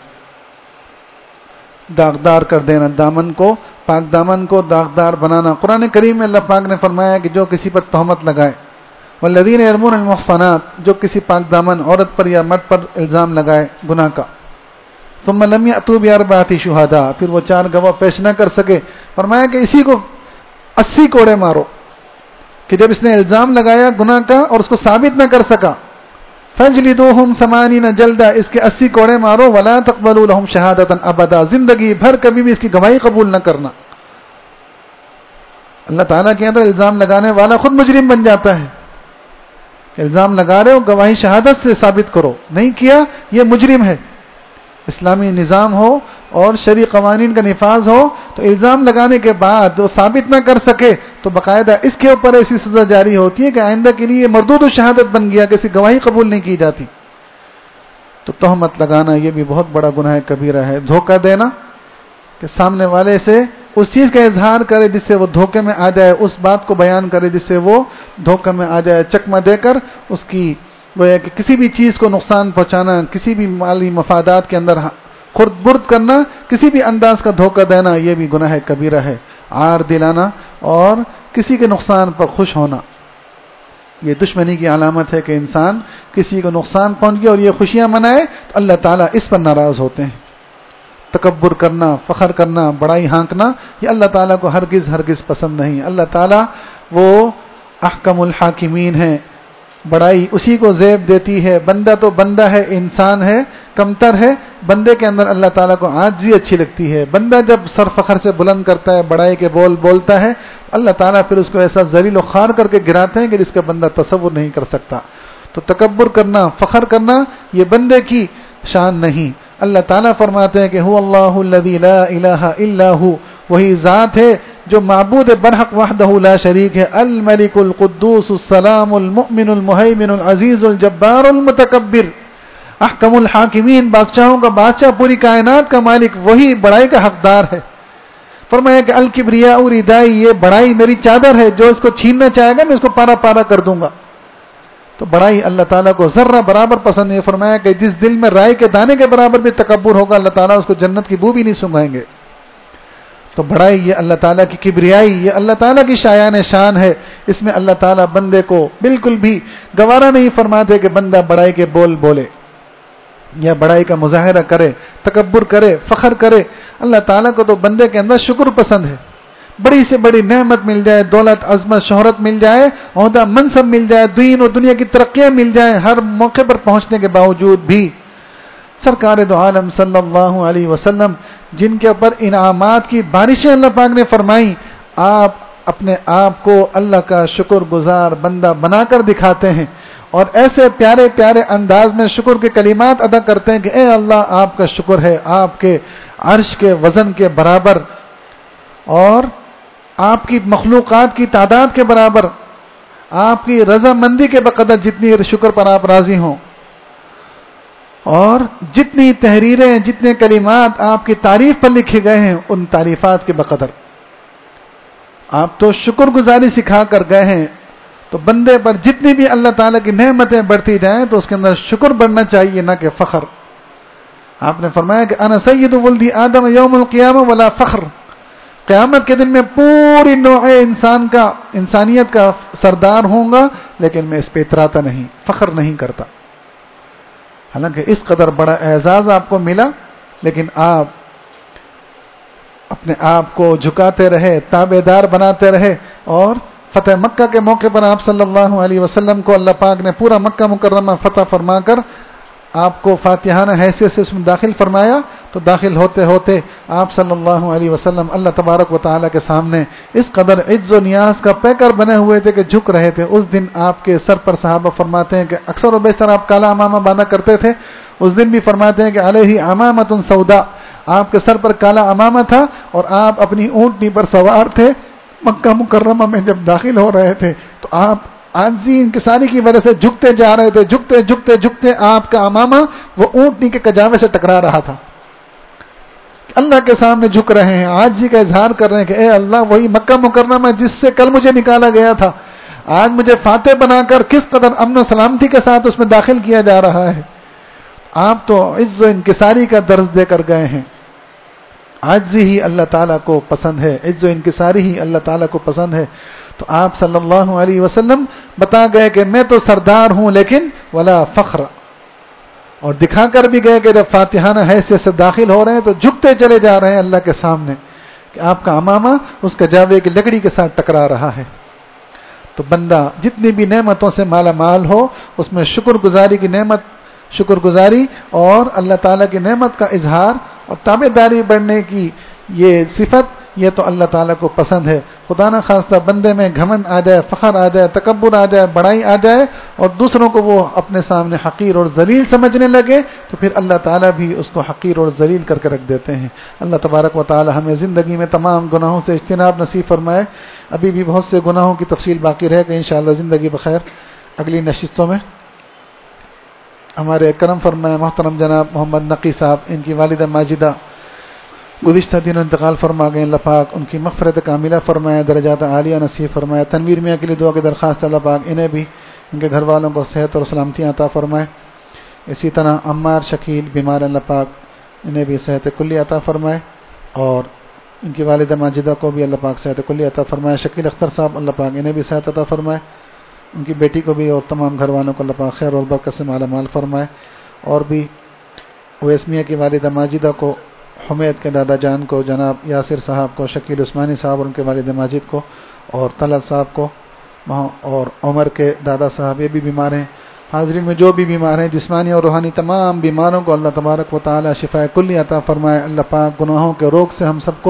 داغدار کر دینا، دامن کو، پاک دامن کو داغدار بنانا۔ قرآن کریم میں اللہ پاک نے فرمایا کہ جو کسی پر تہمت لگائے، والذین یرمون المحصنات، جو کسی پاک دامن عورت پر یا مرد پر الزام لگائے گناہ کا، ثم لم یأتوا بأربعۃ شہداء، پھر وہ چار گواہ پیش نہ کر سکے، فرمایا کہ اسی کو اسی کوڑے مارو کہ جب اس نے الزام لگایا گناہ کا اور اس کو ثابت نہ کر سکا، فجلدوہم ثمانین جلدہ، اس کے اسی کوڑے مارو، ولا تقبلوا لهم شہادۃ ابدا، زندگی بھر کبھی بھی اس کی گواہی قبول نہ کرنا۔ اللہ تعالیٰ کے اندر الزام لگانے والا خود مجرم بن جاتا ہے۔ الزام لگا رہے ہو گواہی شہادت سے ثابت کرو، نہیں کیا یہ مجرم ہے۔ اسلامی نظام ہو اور شرعی قوانین کا نفاذ ہو تو الزام لگانے کے بعد وہ ثابت نہ کر سکے تو باقاعدہ اس کے اوپر ایسی سزا جاری ہوتی ہے کہ آئندہ کے لیے مردود و شہادت بن گیا کہ اس کی گواہی قبول نہیں کی جاتی۔ تو تہمت لگانا یہ بھی بہت بڑا گناہ کبیرہ ہے۔ دھوکہ دینا، کہ سامنے والے سے اس چیز کا اظہار کرے جس سے وہ دھوکے میں آ جائے، اس بات کو بیان کرے جس سے وہ دھوکے میں آ جائے، چکمہ دے کر اس کی وہ ہے کہ کسی بھی چیز کو نقصان پہنچانا، کسی بھی مالی مفادات کے اندر خرد برد کرنا، کسی بھی انداز کا دھوکہ دینا، یہ بھی گناہ کبیرہ ہے۔ عار دلانا اور کسی کے نقصان پر خوش ہونا، یہ دشمنی کی علامت ہے کہ انسان کسی کو نقصان پہنچ گیا اور یہ خوشیاں منائے تو اللہ تعالیٰ اس پر ناراض ہوتے ہیں۔ تکبر کرنا، فخر کرنا، بڑائی ہانکنا، یہ اللہ تعالیٰ کو ہرگز ہرگز پسند نہیں۔ اللہ تعالیٰ وہ احکم الحاکمین ہیں، بڑائی اسی کو زیب دیتی ہے۔ بندہ تو بندہ ہے، انسان ہے، کمتر ہے، بندے کے اندر اللہ تعالیٰ کو عاجزی اچھی لگتی ہے۔ بندہ جب سر فخر سے بلند کرتا ہے، بڑائی کے بول بولتا ہے، اللہ تعالیٰ پھر اس کو ایسا ذلیل و خوار کر کے گراتے ہیں کہ جس کا بندہ تصور نہیں کر سکتا۔ تو تکبر کرنا، فخر کرنا، یہ بندے کی شان نہیں۔ اللہ تعالیٰ فرماتے ہیں کہ هو اللہ الذی لا الہ الا هو، وہی ذات ہے جو معبود برحق وحدہ لا شریک ہے، الملک القدوس السلام المؤمن المہیمن العزیز الجبار المتکبر، احکم الحاکمین، بادشاہوں کا بادشاہ، پوری کائنات کا مالک، وہی بڑائی کا حقدار ہے۔ فرمایا کہ الکبریاء ردائی، یہ بڑائی میری چادر ہے، جو اس کو چھیننا چاہے گا میں اس کو پارا پارا کر دوں گا۔ تو بڑائی اللہ تعالیٰ کو ذرہ برابر پسند ہے۔ فرمایا کہ جس دل میں رائے کے دانے کے برابر بھی تکبر ہوگا، اللہ تعالیٰ اس کو جنت کی بو بھی نہیں سنگھائیں گے۔ تو بڑائی یہ اللہ تعالیٰ کی کبریائی، یہ اللہ تعالیٰ کی شایان شان ہے۔ اس میں اللہ تعالیٰ بندے کو بالکل بھی گوارا نہیں فرماتے کہ بندہ بڑائی کے بول بولے یا بڑائی کا مظاہرہ کرے، تکبر کرے، فخر کرے۔ اللہ تعالیٰ کو تو بندے کے اندر شکر پسند ہے۔ بڑی سے بڑی نعمت مل جائے، دولت، عظمت، شہرت مل جائے، عہدہ، منصب مل جائے، دین و دنیا کی ترقیاں مل جائیں، ہر موقع پر پہنچنے کے باوجود بھی سرکار دو عالم صلی اللہ علیہ وسلم جن کے اوپر انعامات کی بارشیں اللہ پاک نے فرمائیں، آپ اپنے آپ کو اللہ کا شکر گزار بندہ بنا کر دکھاتے ہیں اور ایسے پیارے پیارے انداز میں شکر کے کلمات ادا کرتے ہیں کہ اے اللہ آپ کا شکر ہے، آپ کے عرش کے وزن کے برابر اور آپ کی مخلوقات کی تعداد کے برابر، آپ کی رضامندی کے بقدر جتنی شکر پر آپ راضی ہوں، اور جتنی تحریریں، جتنے کلمات آپ کی تعریف پر لکھے گئے ہیں ان تعریفات کے بقدر آپ تو شکر گزاری سکھا کر گئے ہیں۔ تو بندے پر جتنی بھی اللہ تعالیٰ کی نعمتیں بڑھتی جائیں تو اس کے اندر شکر بڑھنا چاہیے، نہ کہ فخر۔ آپ نے فرمایا کہ انا سید ولد آدم یوم القیامہ ولا فخر، قیامت کے دن میں پوری نوع انسان کا انسانیت کا سردار ہوں گا، لیکن میں اس پہ اتراتا نہیں، فخر نہیں کرتا۔ حالانکہ اس قدر بڑا اعزاز آپ کو ملا، لیکن آپ اپنے آپ کو جھکاتے رہے، تابع دار بناتے رہے، اور فتح مکہ کے موقع پر آپ صلی اللہ علیہ وسلم کو اللہ پاک نے پورا مکہ مکرمہ فتح فرما کر آپ کو فاتحانہ حیثیت سے اس میں داخل فرمایا، تو داخل ہوتے ہوتے آپ صلی اللہ علیہ وسلم اللہ تبارک و تعالیٰ کے سامنے اس قدر عز و نیاز کا پیکر بنے ہوئے تھے کہ جھک رہے تھے۔ اس دن آپ کے سر پر صحابہ فرماتے ہیں کہ اکثر و بیشتر آپ کالا امامہ باندھا کرتے تھے، اس دن بھی فرماتے ہیں کہ علیہ امامۃ سودا، آپ کے سر پر کالا امامہ تھا اور آپ اپنی اونٹنی پر سوار تھے۔ مکہ مکرمہ میں جب داخل ہو رہے تھے تو آپ عاجزی انکساری کی وجہ سے جھکتے جا رہے تھے، جھکتے جھکتے جھکتے آپ کا امامہ وہ اونٹنی کے کجاوے سے ٹکرا رہا تھا۔ اللہ کے سامنے جھک رہے ہیں، عاجزی کا اظہار کر رہے ہیں کہ اے اللہ، وہی مکہ مکرمہ جس سے کل مجھے نکالا گیا تھا، آج مجھے فاتح بنا کر کس قدر امن و سلامتی کے ساتھ اس میں داخل کیا جا رہا ہے۔ آپ تو عز و انکساری کا درس دے کر گئے ہیں۔ عاجزی ہی اللہ تعالیٰ کو پسند ہے، عز و انکساری ہی اللہ تعالیٰ کو پسند ہے۔ تو آپ صلی اللہ علیہ وسلم بتا گئے کہ میں تو سردار ہوں لیکن ولا فخر، اور دکھا کر بھی گئے کہ جب فاتحانہ حیثیت سے داخل ہو رہے ہیں تو جھکتے چلے جا رہے ہیں اللہ کے سامنے کہ آپ کا امامہ اس کجاوے کی لکڑی کے ساتھ ٹکرا رہا ہے۔ تو بندہ جتنی بھی نعمتوں سے مالا مال ہو، اس میں شکر گزاری کی نعمت، شکر گزاری اور اللہ تعالیٰ کی نعمت کا اظہار اور تابع داری بڑھنے کی یہ صفت، یہ تو اللہ تعالیٰ کو پسند ہے۔ خدا نہ خواستہ بندے میں گھمنڈ آ جائے، فخر آ جائے، تکبر آ جائے، بڑائی آ جائے اور دوسروں کو وہ اپنے سامنے حقیر اور ذلیل سمجھنے لگے، تو پھر اللہ تعالیٰ بھی اس کو حقیر اور ذلیل کر کے رکھ دیتے ہیں۔ اللہ تبارک و تعالیٰ ہمیں زندگی میں تمام گناہوں سے اجتناب نصیب فرمائے۔ ابھی بھی بہت سے گناہوں کی تفصیل باقی رہ گئی، انشاءاللہ زندگی بخیر اگلی نشستوں میں ہمارے کرم فرمائے محترم جناب محمد نقی صاحب، ان کی والدہ ماجدہ گزشتہ دنوں انتقال فرما گئے، اللہ پاک ان کی مغفرت کاملہ فرمائے، درجات عالیہ نصیب فرمائے۔ تنویر میاں کے لیے دعا کی درخواست، اللہ پاک انہیں بھی ان کے گھر والوں کو صحت اور سلامتی عطا فرمائے۔ اسی طرح عمار شکیل بیمار، اللہ پاک انہیں بھی صحت کلی عطا فرمائے، اور ان کی والدہ ماجدہ کو بھی اللہ پاک صحت کلی عطا فرمائے۔ شکیل اختر صاحب، اللہ پاک انہیں بھی صحت عطا فرمائے، ان کی بیٹی کو بھی اور تمام گھر والوں کو اللہ پاک خیر اور برکت سے مالا مال فرمائے۔ اور بھی اویس میاں کی والدہ ماجدہ کو، حمید کے دادا جان کو، جناب یاسر صاحب کو، شکیل عثمانی صاحب اور ان کے والد ماجد کو، اور طلعت صاحب کو، اور عمر کے دادا صاحب، یہ بھی بیمار ہیں۔ حاضرین میں جو بھی بیمار ہیں جسمانی اور روحانی تمام بیماروں کو اللہ تبارک و تعالی شفاء کلی عطا فرمائے۔ اللہ پاک گناہوں کے روگ سے ہم سب کو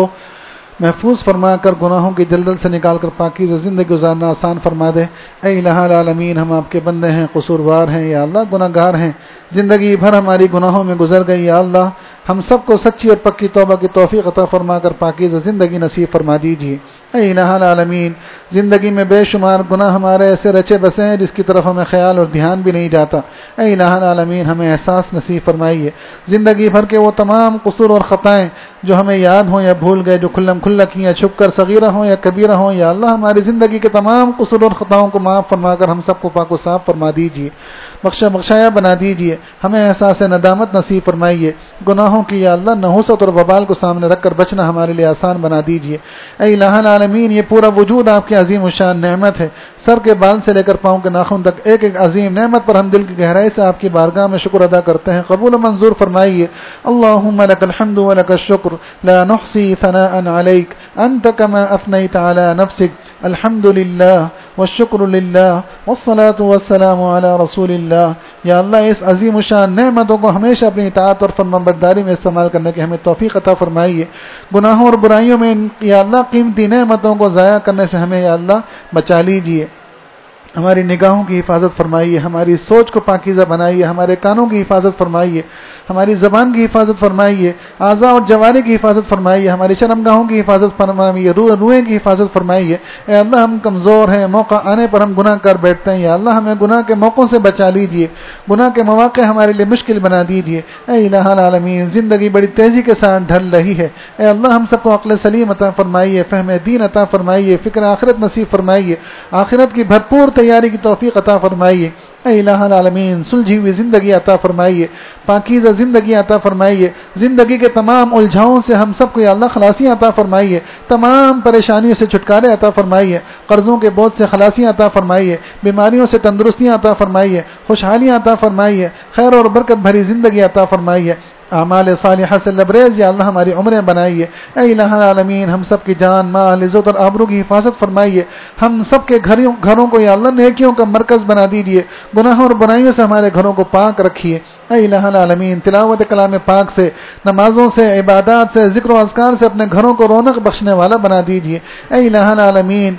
محفوظ فرما کر گناہوں کی دلدل سے نکال کر پاکیزہ زندگی گزارنا آسان فرما دے۔ اے الہ العالمین، ہم آپ کے بندے ہیں، قصوروار ہیں یا اللہ، گناہ گار ہیں، زندگی بھر ہماری گناہوں میں گزر گئی یا اللہ، ہم سب کو سچی اور پکی توبہ کی توفیق عطا فرما کر پاکیزہ زندگی نصیب فرما دیجیے۔ اے الہ العالمین، زندگی میں بے شمار گناہ ہمارے ایسے رچے بسے ہیں جس کی طرف ہمیں خیال اور دھیان بھی نہیں جاتا۔ اے الہ العالمین، ہمیں احساس نصیب فرمائیے زندگی بھر کے وہ تمام قصور اور خطائیں جو ہمیں یاد ہوں یا بھول گئے، جو کھلم کھلا کیا، چھپ کر صغیرہ ہوں یا کبیرہ ہوں، یا اللہ ہماری زندگی کے تمام قصور اور خطاؤں کو معاف فرما کر ہم سب کو پاک و صاف فرما دیجیے، بخشا بخشایا بنا دیجیے۔ ہمیں احساس ندامت نصیب فرمائیے، گناہوں کی یا اللہ نحوست اور وبال کو سامنے رکھ کر بچنا ہمارے لیے آسان بنا دیجیے۔ اے الہ العالمین، یہ پورا وجود آپ کی عظیم الشان نعمت ہے، سر کے بال سے لے کر پاؤں کے ناخن تک ایک ایک عظیم نعمت پر ہم دل کی گہرائی سے آپ کی بارگاہ میں شکر ادا کرتے ہیں، قبول و منظور فرمائیے۔ اللہم لک الحمد و لک الشکر لا نحصی ثناء علیک انت کما اثنیت علی نفسک، الحمد للہ والشکر للہ والصلاة والسلام علی رسول اللہ۔ یا اللہ اس عظیم الشان نعمتوں کو ہمیشہ اپنی اطاعت اور فرمانبرداری میں استعمال کرنے کی ہمیں توفیق عطا فرمائیے، گناہوں اور برائیوں میں یا اللہ قیمتی نعمتوں کو ضائع کرنے سے ہمیں یا اللہ بچا لیجیے، ہماری نگاہوں کی حفاظت فرمائیے، ہماری سوچ کو پاکیزہ بنائیے، ہمارے کانوں کی حفاظت فرمائیے، ہماری زبان کی حفاظت فرمائیے، اعضاء اور جوارح کی حفاظت فرمائیے، ہماری شرمگاہوں کی حفاظت فرمائیے، روح روحیں کی حفاظت فرمائیے۔ اے اللہ ہم کمزور ہیں، موقع آنے پر ہم گناہ کر بیٹھتے ہیں، یا اللہ ہمیں گناہ کے موقعوں سے بچا لیجیے، گناہ کے مواقع ہمارے لیے مشکل بنا دیجیے۔ اے الہ العالمین، زندگی بڑی تیزی کے ساتھ ڈھل رہی ہے، اے اللہ ہم سب کو عقل سلیم عطا فرمائیے، فہم دین عطا فرمائیے، فکر آخرت نصیب فرمائیے، آخرت کی بھرپور تیاری کی توفیق عطا فرمائیے۔ اے الہ العالمین، سلجھی ہوئی زندگی عطا فرمائیے، پاکیزہ زندگی عطا فرمائیے، زندگی کے تمام الجھاؤں سے ہم سب کو یا اللہ خلاصی عطا فرمائیے، تمام پریشانیوں سے چھٹکارے عطا فرمائیے، قرضوں کے بوجھ سے خلاصی عطا فرمائیے، بیماریوں سے تندرستیاں عطا فرمائیے، خوشحالیاں عطا فرمائیے، خیر اور برکت بھری زندگی عطا فرمائیے، اعمال صالحہ سے لبریز یا اللہ ہماری عمریں بنائیے۔ اے الہ العالمین، ہم سب کی جان مال عزت اور آبرو کی حفاظت فرمائیے، ہم سب کے گھروں گھروں کو یا اللہ نیکیوں کا مرکز بنا دیجیے، گناہوں اور برائیوں سے ہمارے گھروں کو پاک رکھیے۔ اے الہ العالمین، تلاوت کلام پاک سے، نمازوں سے، عبادات سے، ذکر و اذکار سے اپنے گھروں کو رونق بخشنے والا بنا دیجیے۔ اے الہ العالمین،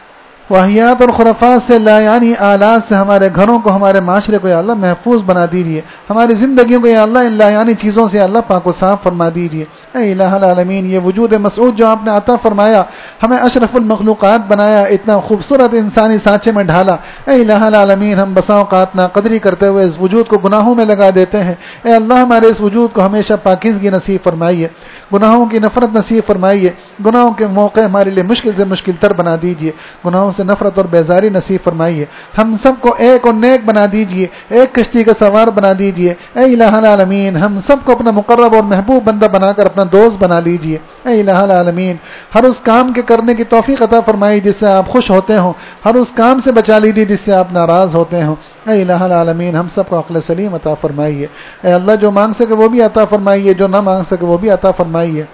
واہیات اور خرافات سے، لا یعنی آلات سے ہمارے گھروں کو، ہمارے معاشرے کو یا اللہ محفوظ بنا دیجیے، ہماری زندگیوں کو یا اللہ ان لا یعنی چیزوں سے اللہ پاک و صاف فرما دیجیے۔ اے الہ العالمین، یہ وجود مسعود جو آپ نے عطا فرمایا، ہمیں اشرف المخلوقات بنایا، اتنا خوبصورت انسانی سانچے میں ڈھالا، اے الہ العالمین ہم بسا اوقات ناقدری کرتے ہوئے اس وجود کو گناہوں میں لگا دیتے ہیں، اے اللہ ہمارے اس وجود کو ہمیشہ پاکیزگی نصیب فرمائیے، گناہوں کی نفرت نصیب فرمائیے، گناہوں کے موقع ہمارے لیے مشکل سے مشکل تر بنا دیجیے، گناہوں سے نفرت اور بیزاری نصیب فرمائیے، ہم سب کو ایک اور نیک بنا دیجیے، ایک کشتی کا سوار بنا دیجیے۔ اے الہ العالمین، ہم سب کو اپنا مقرب اور محبوب بندہ بنا کر اپنا دوست بنا لیجیے۔ اے الہ العالمین، ہر اس کام کے کرنے کی توفیق عطا فرمائیے جس سے آپ خوش ہوتے ہوں، ہر اس کام سے بچا لیجیے جس سے آپ ناراض ہوتے ہوں۔ اے الہ العالمین، ہم سب کو عقل سلیم عطا فرمائیے، اے اللہ جو مانگ سکے وہ بھی عطا فرمائیے، جو نہ مانگ سکے وہ بھی عطا فرمائیے۔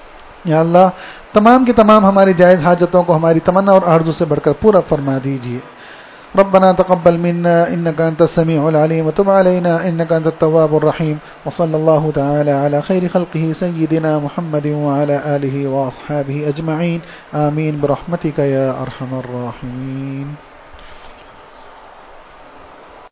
یا اللہ تمام کی تمام ہماری جائز حاجتوں کو ہماری تمنا اور آرزو سے بڑھ کر پورا فرما دیجیے۔ ربنا تقبل منا انك انت السميع العليم وتب علينا انك انت التواب الرحيم وصلى الله تعالى على خير خلقه سيدنا محمد وعلى اله واصحابه اجمعين آمين برحمتك يا ارحم الراحمين۔